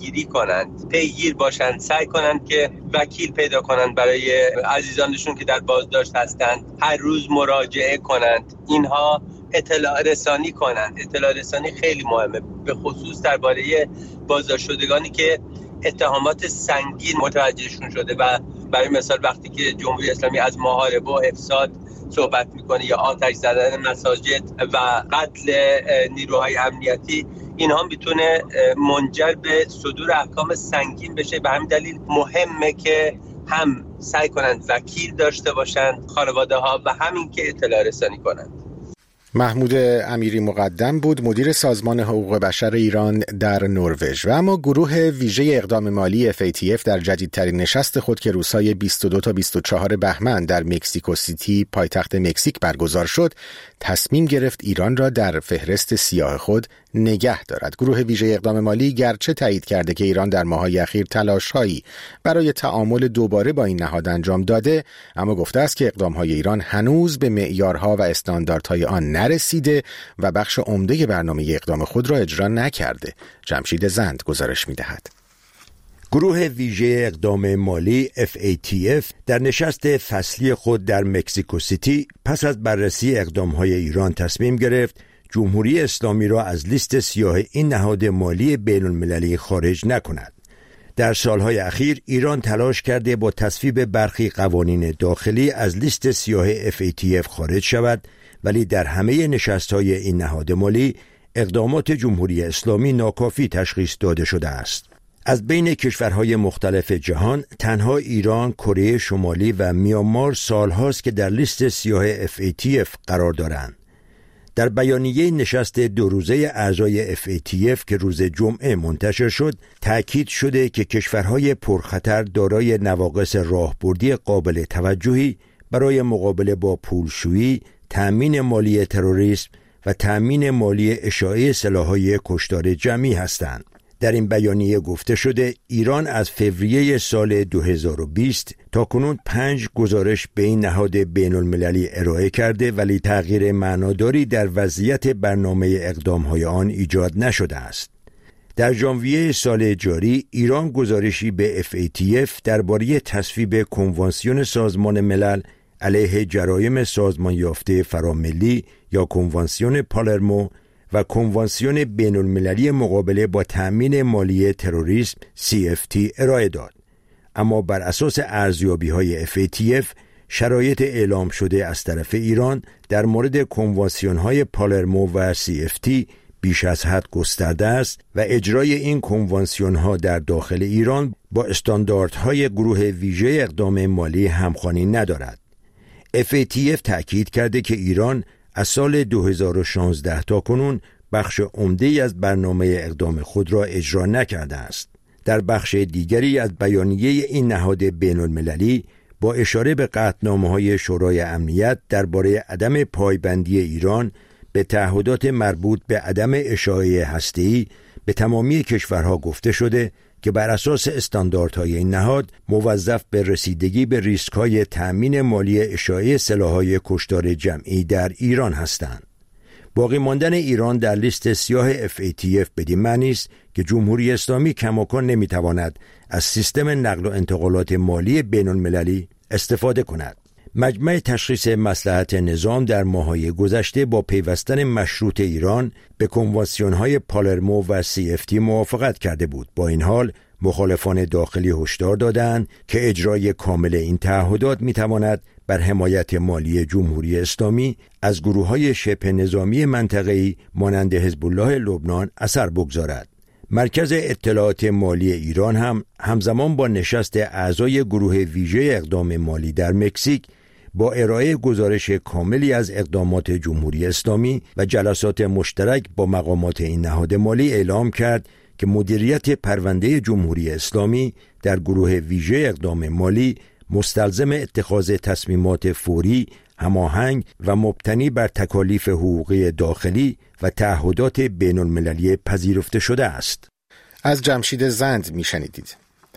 پیگیر باشن، سعی کنن که وکیل پیدا کنن برای عزیزانشون که در بازداشت هستند، هر روز مراجعه کنند، اینها اطلاع رسانی کنند. اطلاع رسانی خیلی مهمه، به خصوص درباره بازداشت شدگانی که اتهامات سنگین متوجهشون شده و برای مثال وقتی که جمهوری اسلامی از محاربه و افساد صحبت میکنه یا آتش زدن مساجد و قتل نیروهای امنیتی، اینها میتونه منجر به صدور احکام سنگین بشه. به همین دلیل مهمه که هم سعی کنند وکیل داشته باشند خانواده ها و همین که اطلاع رسانی کنند. محمود امیری مقدم بود، مدیر سازمان حقوق بشر ایران در نروژ. و اما گروه ویژه اقدام مالی FATF در جدیدترین نشست خود که روزهای 22 تا 24 بهمن در مکزیکو سیتی پایتخت مکزیک برگزار شد، تصمیم گرفت ایران را در فهرست سیاه خود نگه دارد. گروه ویژه اقدام مالی گرچه تایید کرده که ایران در ماه‌های اخیر تلاش‌هایی برای تعامل دوباره با این نهاد انجام داده، اما گفته است که اقدام‌های ایران هنوز به معیارها و استانداردهای آن نرسیده و بخش عمده برنامه اقدام خود را اجرا نکرده. جمشید زند گزارش می‌دهد. گروه ویژه اقدام مالی FATF در نشست فصلی خود در مکزیکو سیتی پس از بررسی اقدام‌های ایران تصمیم گرفت جمهوری اسلامی را از لیست سیاه این نهاد مالی بین‌المللی خارج نکند. در سالهای اخیر ایران تلاش کرده با تصویب برخی قوانین داخلی از لیست سیاه FATF خارج شود، ولی در همه نشست‌های این نهاد مالی اقدامات جمهوری اسلامی ناکافی تشخیص داده شده است. از بین کشورهای مختلف جهان تنها ایران، کره شمالی و میانمار سالهاست که در لیست سیاه FATF قرار دارند. در بیانیه نشست 2 روزه اعضای FATF که روز جمعه منتشر شد، تأکید شده که کشورهای پرخطر دارای نواقص راهبردی قابل توجهی برای مقابله با پولشویی، تأمین مالی تروریسم و تأمین مالی اشاعه سلاح‌های کشتار جمعی هستند. در این بیانیه گفته شده ایران از فوریه سال 2020 تا کنون 5 گزارش به این نهاد بین‌المللی ارائه کرده، ولی تغییر معناداری در وضعیت برنامه اقدام‌های آن ایجاد نشده است. در ژانویه سال جاری ایران گزارشی به FATF درباره تصویب کنوانسیون سازمان ملل علیه جرایم سازمان یافته فراملی یا کنوانسیون پالرمو و کنوانسیون بین‌المللی مقابله با تأمین مالی تروریسم CFT ارائه داد. اما بر اساس ارزیابی‌های FATF شرایط اعلام شده از طرف ایران در مورد کنوانسیون‌های پالرمو و CFT بیش از حد گسترده است و اجرای این کنوانسیون‌ها در داخل ایران با استانداردهای گروه ویژه اقدام مالی همخوانی ندارد. FATF تأکید کرده که ایران از سال 2016 تا کنون بخش عمده‌ای از برنامه اقدام خود را اجرا نکرده است. در بخش دیگری از بیانیه این نهاد بین‌المللی با اشاره به قطعنامه‌های شورای امنیت درباره عدم پایبندی ایران به تعهدات مربوط به عدم اشاعه هسته‌ای به تمامی کشورها گفته شده که بر اساس استانداردهای این نهاد موظف به رسیدگی به ریسک‌های تأمین مالی اشاعه سلاح‌های کشتار جمعی در ایران هستند. باقی ماندن ایران در لیست سیاه FATF بدین معنی است که جمهوری اسلامی کماکان نمی‌تواند از سیستم نقل و انتقالات مالی بین‌المللی استفاده کند. مجمع تشخیص مصلحت نظام در ماه‌های گذشته با پیوستن مشروط ایران به کنوانسیون‌های پالرمو و CFT موافقت کرده بود. با این حال مخالفان داخلی هشدار دادند که اجرای کامل این تعهدات می‌تواند بر حمایت مالی جمهوری اسلامی از گروه‌های شبه نظامی منطقه‌ای مانند حزب الله لبنان اثر بگذارد. مرکز اطلاعات مالی ایران هم همزمان با نشست اعضای گروه ویژه اقدام مالی در مکزیک با ارائه گزارش کاملی از اقدامات جمهوری اسلامی و جلسات مشترک با مقامات این نهاد مالی اعلام کرد که مدیریت پرونده جمهوری اسلامی در گروه ویژه اقدام مالی مستلزم اتخاذ تصمیمات فوری، هماهنگ و مبتنی بر تکالیف حقوقی داخلی و تعهدات بین‌المللی پذیرفته شده است. از جمشید زند میشنیدید.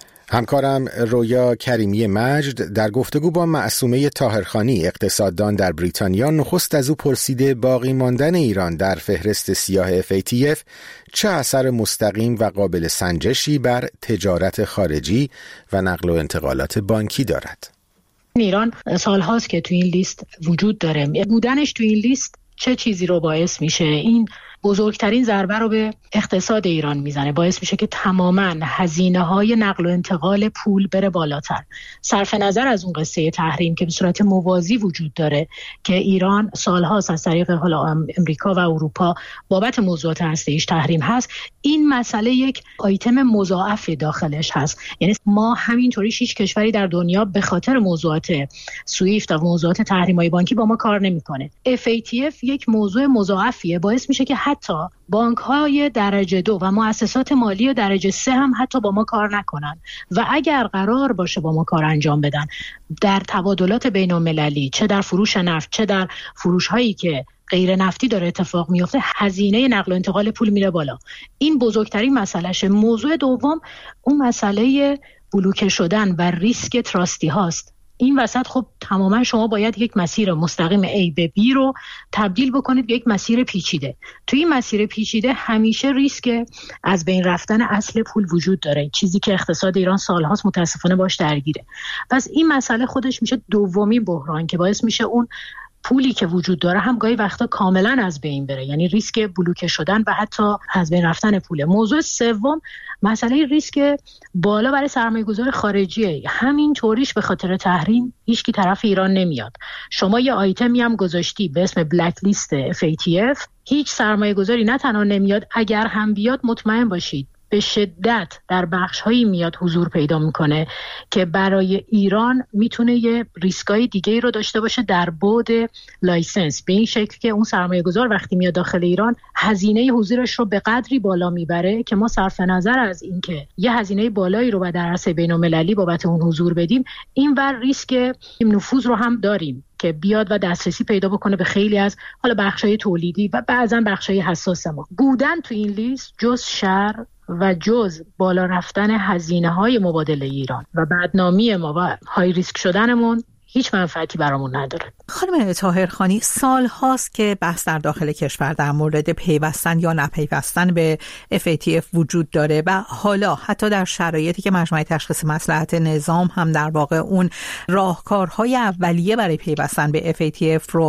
همکارم رویا کریمی مجد در گفتگو با معصومه طاهرخانی اقتصاددان در بریتانیا نخست از او پرسیده باقی ماندن ایران در فهرست سیاه FATF چه اثر مستقیم و قابل سنجشی بر تجارت خارجی و نقل و انتقالات بانکی دارد. ایران سالهاست که تو این لیست وجود داره. بودنش تو این لیست چه چیزی رو باعث میشه؟ این بزرگترین ضربه رو به اقتصاد ایران میزنه. باعث میشه که تماما هزینه‌های نقل و انتقال پول بره بالاتر. صرف نظر از اون قصه تحریم که به صورت موازی وجود داره که ایران سالهاست از طریق امریکا و اروپا بابت موضوعات هسته‌ایش تحریم هست، این مسئله یک آیتم مضاعف داخلش هست. یعنی ما همینطوری هیچ کشوری در دنیا به خاطر موضوعات سویفت و موضوعات تحریم‌های بانکی با ما کار نمی‌کنه. FATF یک موضوع مضاعفیه، باعث میشه که حتی بانک‌های درجه 2 و مؤسسات مالی درجه 3 هم حتی با ما کار نکنن و اگر قرار باشه با ما کار انجام بدن در تبادلات بین‌المللی، چه در فروش نفت چه در فروش‌هایی که غیر نفتی داره اتفاق میفته، هزینه نقل و انتقال پول میره بالا. این بزرگترین مسئلهشه. موضوع دوم اون مسئله بلوکه شدن و ریسک تراستی هاست. این وسط خب تماما شما باید یک مسیر مستقیم A به B رو تبدیل بکنید به یک مسیر پیچیده. توی این مسیر پیچیده همیشه ریسک از بین رفتن اصل پول وجود داره، چیزی که اقتصاد ایران سالهاست متاسفانه باش درگیره. پس این مسئله خودش میشه دومین بحران که باعث میشه اون پولی که وجود داره هم گاهی وقتا کاملا از بین بره، یعنی ریسک بلوکه شدن و حتی از بین رفتن پوله. موضوع سوم مسئله ریسک بالا برای سرمایه‌گذار خارجیه. همین طوریش به خاطر تحریم هیچ کی طرف ایران نمیاد. شما یه آیتمی هم گذاشتی به اسم بلک لیست FATF، هیچ سرمایه‌گذاری نه تنها نمیاد، اگر هم بیاد مطمئن باشید به شدت در بخش‌هایی میاد حضور پیدا میکنه که برای ایران میتونه یه ریسکای دیگه‌ای رو داشته باشه در بعد لایسنس، به این شکل که اون سرمایه‌گذار وقتی میاد داخل ایران هزینه حضورش رو به قدری بالا میبره که ما صرف نظر از اینکه یه هزینه بالایی رو در عرصه بین‌المللی بابت اون حضور بدیم، این ور ریسک نفوذ رو هم داریم که بیاد و دسترسی پیدا بکنه به خیلی از حالا بخش‌های تولیدی و بعضا بخش‌های حساس ما. بودن تو این لیست جز شر و جز بالا رفتن هزینه‌های مبادله ایران و بدنامی ما و های ریسک شدنمون هیچ منفعتی برامون نداره. خانم طاهرخانی، سال هاست که بحث در داخل کشور در مورد پیوستن یا نپیوستن به FATF وجود داره و حالا حتی در شرایطی که مجمع تشخیص مصلحت نظام هم در واقع اون راهکارهای اولیه برای پیوستن به FATF رو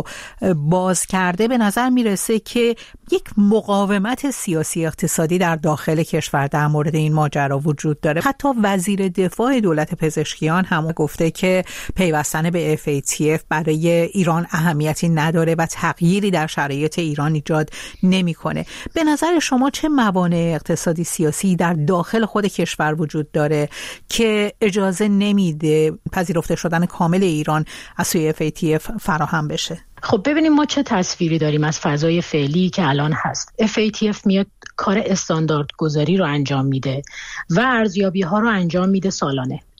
باز کرده، به نظر میرسه که یک مقاومت سیاسی اقتصادی در داخل کشور در مورد این ماجرا وجود داره. حتی وزیر دفاع دولت پزشکیان هم گفته که پیوستن به FATF برای ایران اهمیتی نداره و تغییری در شرایط ایران ایجاد نمیکنه. به نظر شما چه موانع اقتصادی سیاسی در داخل خود کشور وجود داره که اجازه نمیده پذیرفته شدن کامل ایران از سوی FATF فراهم بشه؟ خب ببینیم ما چه تصویری داریم از فضای فعلی که الان هست. FATF میاد کار استاندارد گذاری رو انجام میده و ارزیابی ها رو انجام میده سالانه.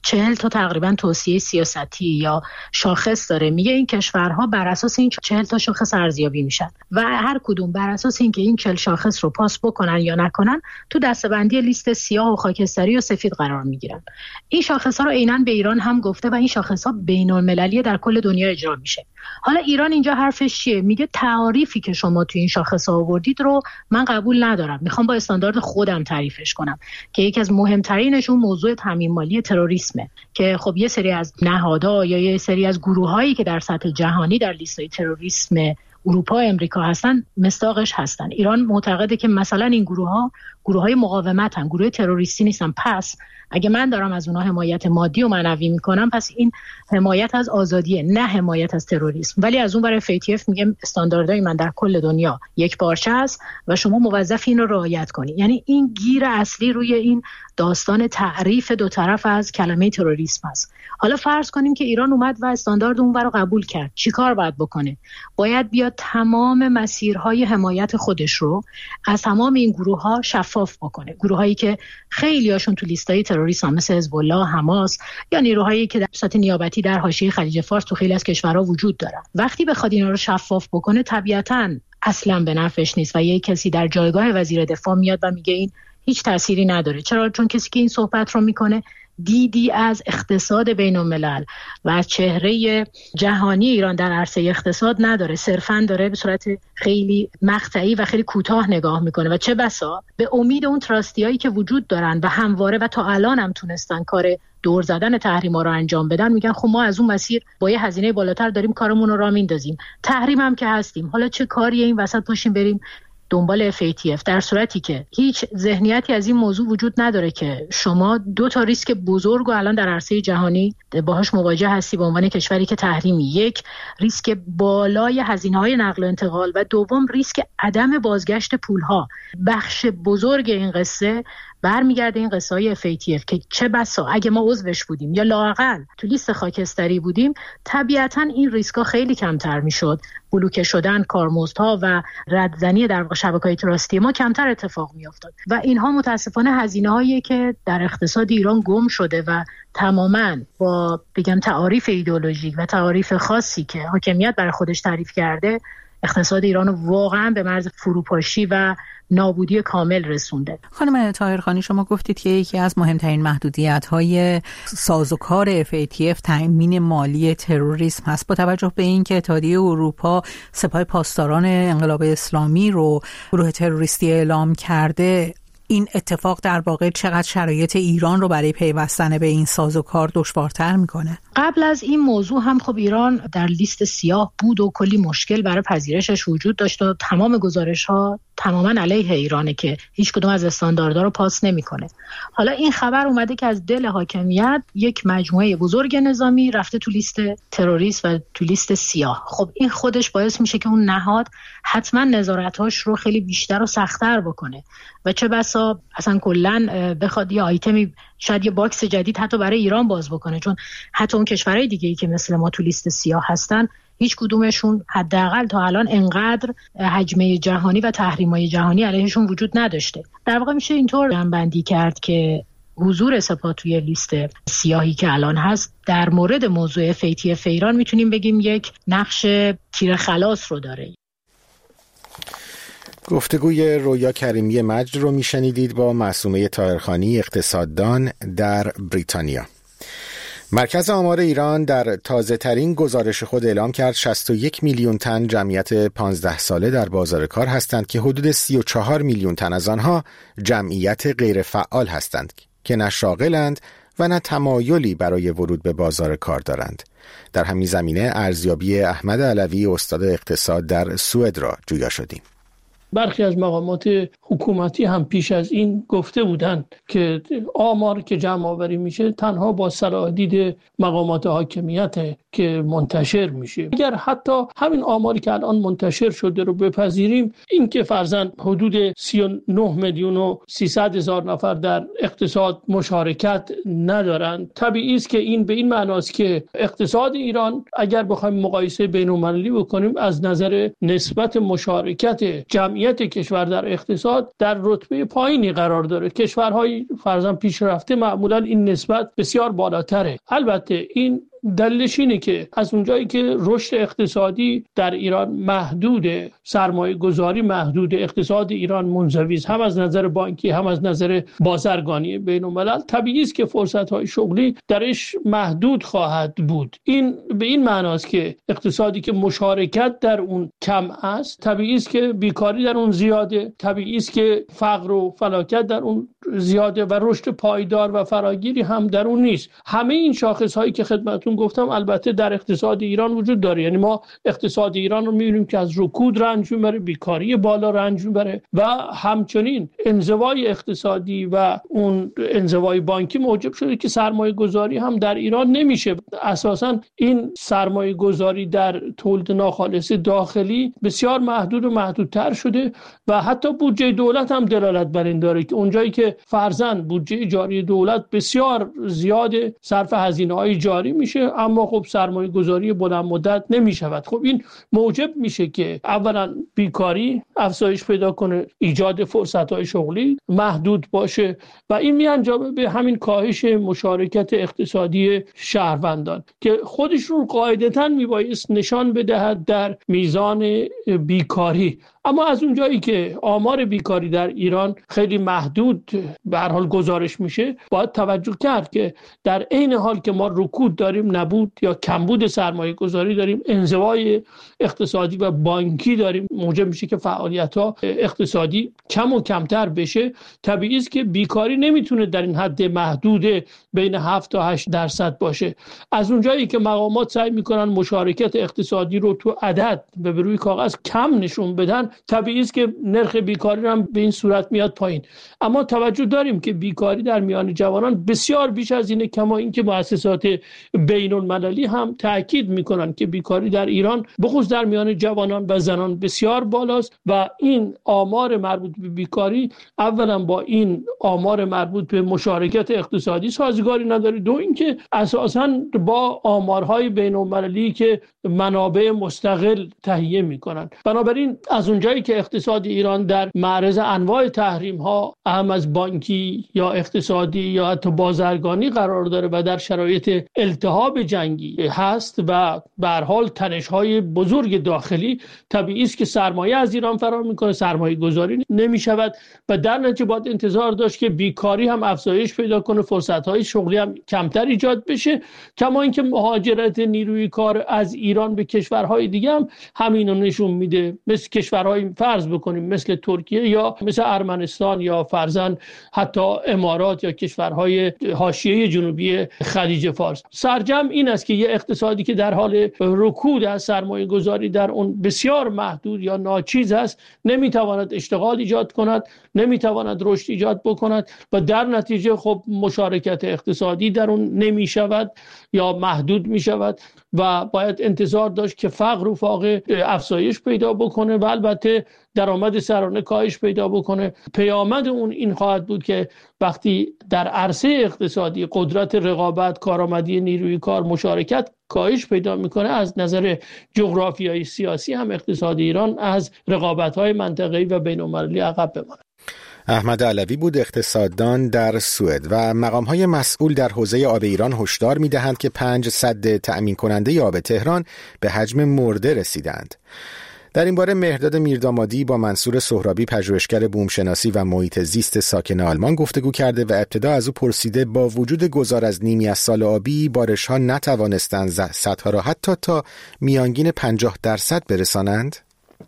40 تا تقریبا توصیه سیاستی یا شاخص داره. میگه این کشورها بر اساس این 40 تا شاخص ارزیابی میشن و هر کدوم بر اساس اینکه این 40 شاخص رو پاس بکنن یا نکنن تو دسته‌بندی لیست سیاه و خاکستری و سفید قرار میگیرن. این شاخص‌ها رو عیناً به ایران هم گفته و این شاخص‌ها بین‌المللی در کل دنیا اجرا میشه. حالا ایران اینجا حرفش چیه؟ میگه تعریفی که شما تو این شاخص‌ها آوردید رو من قبول ندارم. میخوام با استاندارد خودم تعریفش کنم که یکی از مهمترینش اون موضوع تامین مالی تروریسمه که خب یه سری از نهادها یا یه سری از گروهایی که در سطح جهانی در لیست‌های تروریسم اروپا و امریکا هستن مصداقش هستن. ایران معتقده که مثلا این گروه‌های مقاومتن، گروه تروریستی نیستن. پس اگه من دارم از اونها حمایت مادی و معنوی میکنم پس این حمایت از آزادیه نه حمایت از تروریسم. ولی از اون برای FATF میگم استانداردهای من در کل دنیا یک پارچه است و شما موظفی این رو رعایت کنی. یعنی این گیر اصلی روی این داستان تعریف دو طرف از کلمه تروریسم است. حالا فرض کنیم که ایران اومد و استاندارد اون رو قبول کرد. چیکار باید بکنه؟ باید بیاد تمام مسیرهای حمایت خودش رو از تمام این گروه‌ها شفاف بکنه. گروهایی که خیلیاشون تو لیستای تروریسم مثل حزب الله، حماس یا نیروهایی که در سطح نیابتی در حاشیه خلیج فارس تو خیلی از کشورها وجود دارن. وقتی بخواد اینا رو شفاف بکنه طبیعتاً اصلاً به نفعش نیست و یک کسی در جایگاه وزیر دفاع میاد و میگه این هیچ تأثیری نداره. چرا؟ چون کسی که این صحبت رو میکنه دیدی از اقتصاد بین الملل و از چهره جهانی ایران در عرصه اقتصاد نداره. صرفاً داره به صورت خیلی مقطعی و خیلی کوتاه نگاه میکنه و چه بسا به امید اون تراستیایی که وجود دارن و همواره و تا الان هم تونستن کار دور زدن تحریم‌ها رو انجام بدن میگن خب ما از اون مسیر با یه هزینه بالاتر داریم کارمون رو راه میندازیم. تحریم هم که هستیم، حالا چه کاریه این وسط پاشیم بریم دنبال FATF، در صورتی که هیچ ذهنیتی از این موضوع وجود نداره که شما دو تا ریسک بزرگ و الان در عرصه جهانی باهاش مواجه هستی به عنوان کشوری که تحریمی. یک، ریسک بالای هزینه‌های نقل و انتقال و دوم ریسک عدم بازگشت پول‌ها. بخش بزرگ این قصه برمیگرده این قصه های FATF که چه بسا اگه ما عضوش بودیم یا لااقل تو لیست خاکستری بودیم طبیعتاً این ریسکا خیلی کمتر میشد. بلوکه شدن کارمزدها و ردزنی در شبکه‌های تراستی ما کمتر اتفاق میافتاد و اینها متاسفانه هزینه‌هایی که در اقتصاد ایران گم شده و تماماً با بگم تعاریف ایدئولوژیک و تعاریف خاصی که حاکمیت برای خودش تعریف کرده اقتصاد ایران رو واقعاً به مرز فروپاشی و نابودی کامل رسونده. خانم طاهرخانی شما گفتید که یکی از مهمترین محدودیت‌های سازوکار FATF تأمین مالی تروریسم هست. با توجه به اینکه اتحادیه اروپا سپاه پاسداران انقلاب اسلامی رو گروه تروریستی اعلام کرده، این اتفاق در واقع چقدر شرایط ایران رو برای پیوستن به این سازوکار دشوارتر میکنه؟ قبل از این موضوع هم خب ایران در لیست سیاه بود و کلی مشکل برای پذیرشش وجود داشت و تمام گزارش‌ها تماما علیه ایرانه که هیچ کدوم از استانداردها رو پاس نمیکنه. حالا این خبر اومده که از دل حاکمیت یک مجموعه بزرگ نظامی رفته تو لیست تروریست و تو لیست سیاه. خب این خودش باعث میشه که اون نهاد حتما نظارت‌هاش رو خیلی بیشتر و سخت‌تر بکنه و چه بسا اصلا کلاً بخواد یه آیتمی شاید یه باکس جدید حتی برای ایران باز بکنه، چون حتی اون کشورهای دیگه‌ای که مثل ما تو لیست سیاه هستن هیچ کدومشون حداقل تا الان انقدر حجمه جهانی و تحریم‌های جهانی علیهشون وجود نداشته. در واقع میشه اینطور جمع‌بندی کرد که حضور سپاه توی لیست سیاهی که الان هست در مورد موضوع FATF ایران میتونیم بگیم یک نقش تیر خلاص رو داره. گفتگوی رویا کریمی مجد رو میشنیدید با معصومه طاهرخانی اقتصاددان در بریتانیا. مرکز آمار ایران در تازه ترین گزارش خود اعلام کرد 61 میلیون تن جمعیت 15 ساله در بازار کار هستند که حدود 34 میلیون تن از آنها جمعیت غیر فعال هستند که نه شاغلند و نه تمایلی برای ورود به بازار کار دارند. در همین زمینه ارزیابی احمد علوی استاد اقتصاد در سوئد را جویا شدیم. برخی از مقامات حکومتی هم پیش از این گفته بودند که آمار که جمع آوری میشه تنها با صلاح‌دید مقامات حاکمیت که منتشر میشه. اگر حتی همین آماری که الان منتشر شده رو بپذیریم، این که فرضاً حدود 39 میلیون و 300 هزار نفر در اقتصاد مشارکت ندارند، طبیعی است که این به این معناست که اقتصاد ایران اگر بخوایم مقایسه بین‌المللی بکنیم از نظر نسبت مشارکت جمعیت حاکمیت کشور در اقتصاد در رتبه پایینی قرار داره. کشورهای فرضاً پیشرفته معمولاً این نسبت بسیار بالاتره. البته این دلیلش اینه که از اونجایی که رشد اقتصادی در ایران محدوده، سرمایه گذاری محدود، اقتصاد ایران منزوی است، هم از نظر بانکی هم از نظر بازرگانی بین الملل، طبیعی است که فرصت‌های شغلی درش محدود خواهد بود. این به این معناست که اقتصادی که مشارکت در اون کم است، طبیعی است که بیکاری در اون زیاده، طبیعی است که فقر و فلاکت در اون زیاده و رشد پایدار و فراگیری هم در اون نیست. همه این شاخص‌هایی که خدمتتون گفتم البته در اقتصاد ایران وجود داره. یعنی ما اقتصاد ایران رو می‌بینیم که از رکود رنج می‌بره، بیکاری بالا رنج می‌بره و همچنین انزوای اقتصادی و اون انزوای بانکی موجب شده که سرمایه گذاری هم در ایران نمیشه. اساساً این سرمایه گذاری در تولید ناخالص داخلی بسیار محدود و محدودتر شده و حتی بودجه دولت هم دلالت بر این داره که اونجایی که فرضاً بودجه جاری دولت بسیار زیاده، صرف هزینه‌های جاری میشه، اما خب سرمایه گذاری بلند مدت نمی شود. خب این موجب میشه که اولا بیکاری افزایش پیدا کنه، ایجاد فرصت‌های شغلی محدود باشه و این میانجامه به همین کاهش مشارکت اقتصادی شهروندان که خودش رو قاعدتاً میبایست نشان بدهد در میزان بیکاری. اما از اونجایی که آمار بیکاری در ایران خیلی محدود به هر حال گزارش میشه، باید توجه کرد که در عین حال که ما رکود داریم، نبود یا کمبود سرمایه گذاری داریم، انزوای اقتصادی و بانکی داریم، موجب میشه که فعالیت‌ها اقتصادی کم و کمتر بشه. طبیعی است که بیکاری نمیتونه در این حد محدود بین 7 تا 8% باشه. از اونجایی که مقامات سعی میکنن مشارکت اقتصادی رو تو عدد به روی کاغذ کم نشون بدن، طبیعی است که نرخ بیکاری هم به این صورت میاد پایین. اما توجه داریم که بیکاری در میان جوانان بسیار بیش از اینه، کما اینکه مؤسسات بین المللی هم تاکید میکنن که بیکاری در ایران بخصوص در میان جوانان و زنان بسیار بالاست و این آمار مربوط به بیکاری اولا با این آمار مربوط به مشارکت اقتصادی سازگاری نداره، دو اینکه اساساً با آمارهای بین المللی که منابع مستقل تهیه میکنن. بنابراین از اونجایی که اقتصاد ایران در معرض انواع تحریم ها، اهم از بانکی یا اقتصادی یا حتی بازرگانی قرار داره و در شرایط التهاب جنگی هست و به هر حال تنش های بزرگ داخلی، طبیعی است که سرمایه از ایران فرار میکنه، سرمایه گذاری نمیشود و در نتیجه باید انتظار داشت که بیکاری هم افزایش پیدا کنه، فرصت های شغلی هم کمتر ایجاد بشه، کما اینکه مهاجرت نیروی کار از ایران به کشورهای دیگه هم همین رو نشون میده. مثل کشورهای فرض بکنیم مثل ترکیه یا مثل ارمنستان یا فرضاً حتی امارات یا کشورهای حاشیه جنوبی خلیج فارس. سرجم این است که یه اقتصادی که در حال رکود از سرمایه گذاری در اون بسیار محدود یا ناچیز است، نمیتواند اشتغال ایجاد کند، نمیتواند رشد ایجاد بکند و در نتیجه خب مشارکت اقتصادی در اون نمیشود یا محدود میشود و باید انتظار داشت که فقر و فاقه افزایش پیدا بکنه و البته درآمد سرانه کاهش پیدا بکنه. پیامد اون این خواهد بود که وقتی در عرصه اقتصادی قدرت رقابت، کارآمدی نیروی کار، مشارکت کاهش پیدا میکنه، از نظر جغرافیایی سیاسی هم اقتصاد ایران از رقابت‌های منطقه‌ای و بین‌المللی عقب بمانه. احمد علوی بود، اقتصاددان در سوئد. و مقام‌های مسئول در حوزه آب ایران هشدار می‌دهند که 5 سد تأمین کننده آب تهران به حجم مرده رسیدند. در این باره مهرداد میردامادی با منصور سهرابی، پژوهشگر بومشناسی و محیط زیست ساکن آلمان گفتگو کرده و ابتدا از او پرسیده با وجود گذار از نیمی از سال آبی، بارش‌ها نتوانستند سدها را حتی تا میانگین 50% برسانند؟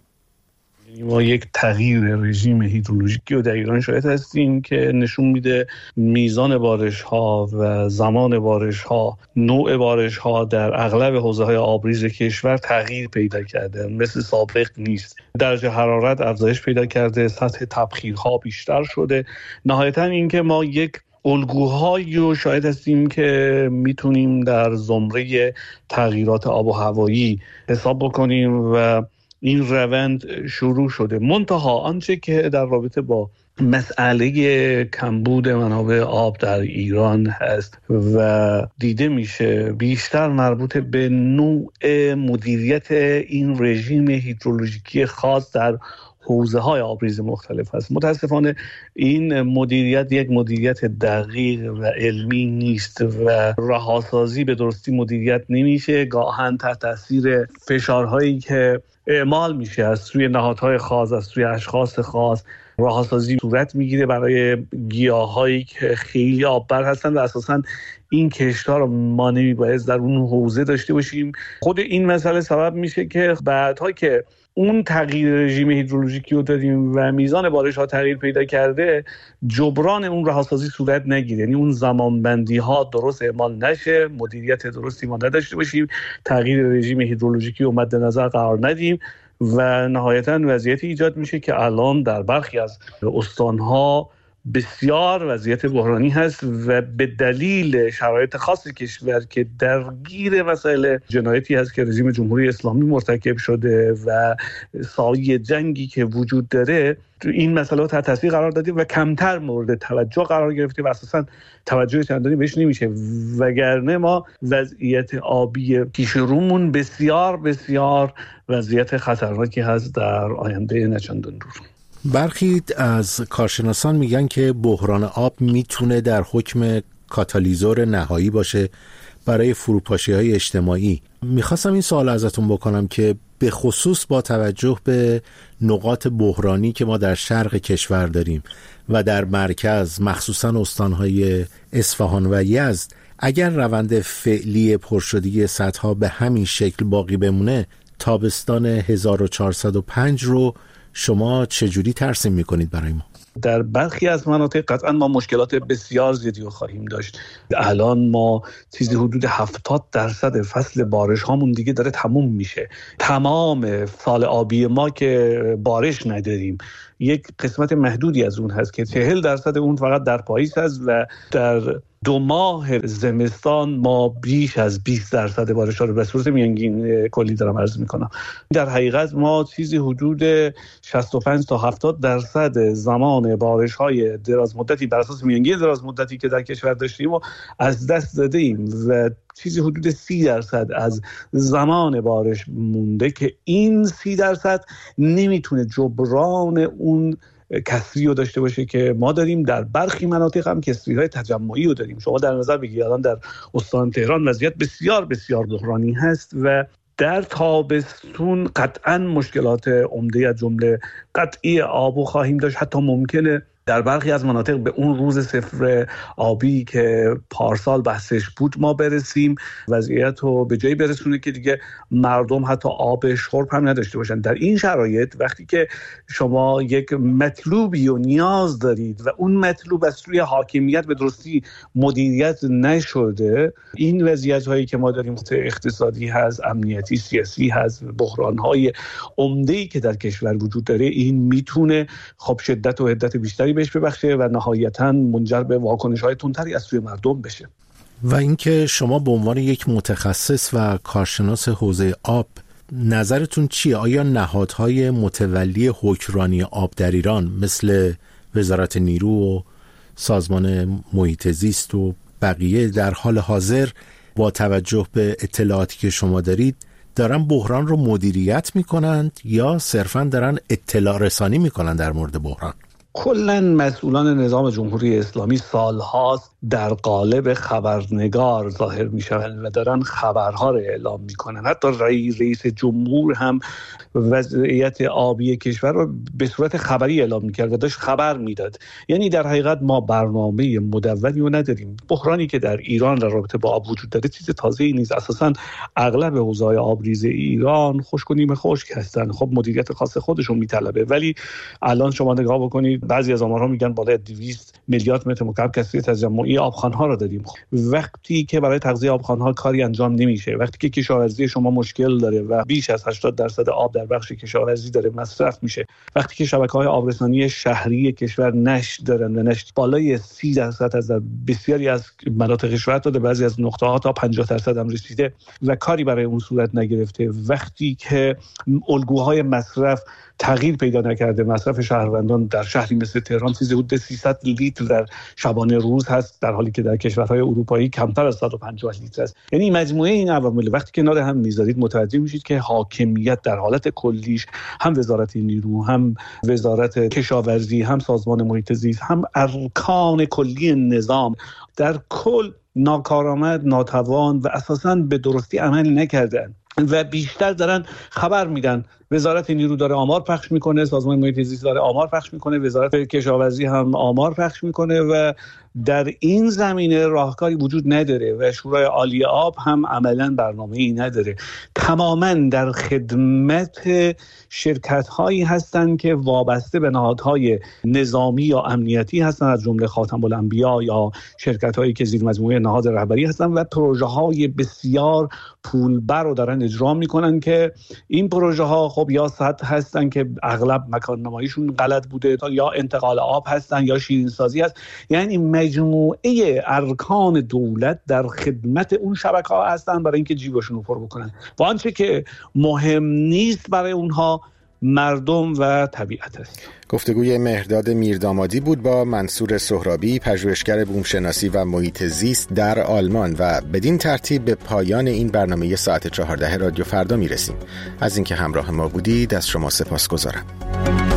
ما یک تغییر رژیم هیدرولوژیکی رو در ایران شاهد هستیم که نشون میده میزان بارش‌ها و زمان بارش‌ها، نوع بارش‌ها در اغلب حوزه‌های آبریز کشور تغییر پیدا کرده، مثل سابق نیست. درجه حرارت افزایش پیدا کرده، سطح تبخیرها بیشتر شده. نهایتاً اینکه ما یک الگوهایی رو شاهد هستیم که میتونیم در زمره تغییرات آب و هوایی حساب بکنیم و این روند شروع شده. منتها آنچه که در رابطه با مسئله کمبود منابع آب در ایران هست و دیده میشه بیشتر مربوط به نوع مدیریت این رژیم هیدرولوژیکی خاص در حوزه‌های آبریز مختلف هست. متاسفانه این مدیریت یک مدیریت دقیق و علمی نیست و رهاسازی به درستی مدیریت نمیشه، گاهن تحت تاثیر فشارهایی که اعمال میشه از سوی نهادهای خاص، از سوی اشخاص خاص، رهاسازی صورت میگیره برای گیاهایی که خیلی آببر هستن و اساساً این کشت‌ها رو ما نمیباید در اون حوزه داشته باشیم. خود این مسئله سبب میشه که بعدها که اون تغییر رژیم هیدرولوژیکی رو دادیم و میزان بارش ها تغییر پیدا کرده، جبران اون رهاسازی صورت نگیره، یعنی اون زمانبندی ها درست اعمال نشه، مدیریت درستی ما نداشته باشیم، تغییر رژیم هیدرولوژیکی رو مد نظر قرار ندیم و نهایتاً وضعیتی ایجاد میشه که الان در برخی از استانها بسیار وضعیت بحرانی هست و به دلیل شرایط خاص کشور که درگیر مسائل جنایتی هست که رژیم جمهوری اسلامی مرتکب شده و سایه جنگی که وجود داره، این مسئله تحت تاثیر قرار دادیم و کمتر مورد توجه قرار گرفتیم و اساساً توجه چندانی بهش نمیشه، وگرنه ما وضعیت آبی پیش رومون بسیار بسیار وضعیت خطرناکی هست در آینده نچندان دور. برخی از کارشناسان میگن که بحران آب میتونه در حکم کاتالیزور نهایی باشه برای فروپاشی‌های اجتماعی. میخواستم این سوال ازتون بکنم که به خصوص با توجه به نقاط بحرانی که ما در شرق کشور داریم و در مرکز، مخصوصا استانهای اصفهان و یزد، اگر روند فعلی پرشدگی سدها به همین شکل باقی بمونه، تابستان 1405 رو شما چجوری ترسیم میکنید برای ما؟ در برخی از مناطق قطعا ما مشکلات بسیار زیادی رو خواهیم داشت. الان ما چیزی حدود 70% فصل بارش هامون دیگه داره تموم میشه. تمام سال آبی ما که بارش نداریم، یک قسمت محدودی از اون هست که 40% اون فقط در پاییز هست و در 2 ماه زمستان ما بیش از 20% بارش ها رو به صورت میانگین کلی دارم عرض میکنم. در حقیقت ما چیزی حدود 65 تا 70% زمان بارش های دراز مدتی بر اساس میانگین دراز مدتی که در کشور داشتیم و از دست داده ایم و چیزی حدود 30% از زمان بارش مونده که این 30% نمیتونه جبران اون کسری رو داشته باشه که ما داریم. در برخی مناطق هم کسری‌های تجمعی رو داریم. شما در نظر بگیرید الان در استان تهران وضعیت بسیار بسیار بحرانی هست و در تابستون قطعاً مشکلات عمده از جمله قطعی آب خواهیم داشت. حتی ممکنه در برخی از مناطق به اون روز صفر آبی که پارسال بحثش بود ما برسیم، وضعیت رو به جایی برسونه که دیگه مردم حتی آب شرب هم نداشته باشن. در این شرایط وقتی که شما یک مطلوبی رو نیاز دارید و اون مطلوب از سوی حاکمیت به درستی مدیریت نشده، این وضعیت هایی که ما داریم اقتصادی هست، امنیتی، سیاسی هست، بحران های عمده‌ای که در کشور وجود داره، این میتونه خب شدت و حدت بیشتری بهش ببخشه و نهایتاً منجر به واکنش‌های تندتری از سوی مردم بشه. و اینکه شما به عنوان یک متخصص و کارشناس حوزه آب نظرتون چیه؟ آیا نهادهای متولی حکمرانی آب در ایران مثل وزارت نیرو و سازمان محیط زیست و بقیه در حال حاضر با توجه به اطلاعاتی که شما دارید دارن بحران رو مدیریت میکنند یا صرفاً دارن اطلاع رسانی میکنن در مورد بحران؟ کلاً مسئولان نظام جمهوری اسلامی سالهاست در قالب خبرنگار ظاهر میشوند و دارن خبرها رو اعلام میکنن. حتی رئیس جمهور هم وضعیت آبی کشور رو به صورت خبری اعلام میکرد و داشت خبر میداد. یعنی در حقیقت ما برنامه مدونی رو نداریم. بحرانی که در ایران در رابطه با آب وجود داره چیز تازه‌ای نیست. اساساً اغلب حوزه‌های آبریز ایران خشک و نیمه خشک هستن. خب مدیریت خاص خودشون میطلبه، ولی الان شما نگاه بکنید بعضی از آمارها میگن بالای 200 میلیارد متر مکعب کسری تجمعی آبخوان‌ها رو داریم. وقتی که برای تغذیه آبخوان‌ها کاری انجام نمیشه، وقتی که کشاورزی شما مشکل داره و بیش از 80% آب در بخش کشاورزی داره مصرف میشه، وقتی که شبکه‌های آبرسانی شهری کشور نشت دارن و نشت بالای 30% از بسیاری از مناطق کشور داده، بعضی از نقطه‌ها تا 50% هم رسیده و کاری برای اون صورت نگرفته، وقتی که الگوهای مصرف تغییر پیدا نکرده، مصرف شهروندان در شهری مثل تهران چیزی حدود 300 لیتر در شبانه روز هست است، در حالی که در کشورهای اروپایی کمتر از 150 لیتر است. یعنی مجموعه این عوامل وقتی کنار هم میذارید متوجه میشید که حاکمیت در حالت کلیش، هم وزارت نیرو، هم وزارت کشاورزی، هم سازمان محیط زیست، هم ارکان کلی نظام در کل ناکارآمد، ناتوان و اساساً به درستی عمل نکردن و بیشتر دارن خبر میدن. وزارت نیرو داره آمار پخش میکنه، سازمان محیط زیست داره آمار پخش میکنه، وزارت کشاورزی هم آمار پخش میکنه و در این زمینه راهکاری وجود نداره و شورای عالی آب هم عملاً برنامه‌ای نداره. تماماً در خدمت شرکت‌هایی هستند که وابسته به نهادهای نظامی یا امنیتی هستند، از جمله خاتم الانبیا یا شرکت‌هایی که زیر مجموعه نهاد رهبری هستند و پروژه‌های بسیار پولبر رو دارن اجرا میکنن که این پروژه‌ها خب یا سطح هستن که اغلب مکان نماییشون غلط بوده، یا انتقال آب هستن یا شیرین‌سازی هست. یعنی مجموعه ارکان دولت در خدمت اون شبکه‌ها هستن برای اینکه جیبشون رو پر بکنن و آنچه که مهم نیست برای اونها مردم و طبیعت است. گفتگوی مهرداد میردامادی بود با منصور سهرابی، پژوهشگر بومشناسی و محیط زیست در آلمان. و بدین ترتیب به پایان این برنامه ساعت 14 رادیو فردا میرسیم. از اینکه همراه ما بودید از شما سپاسگزارم.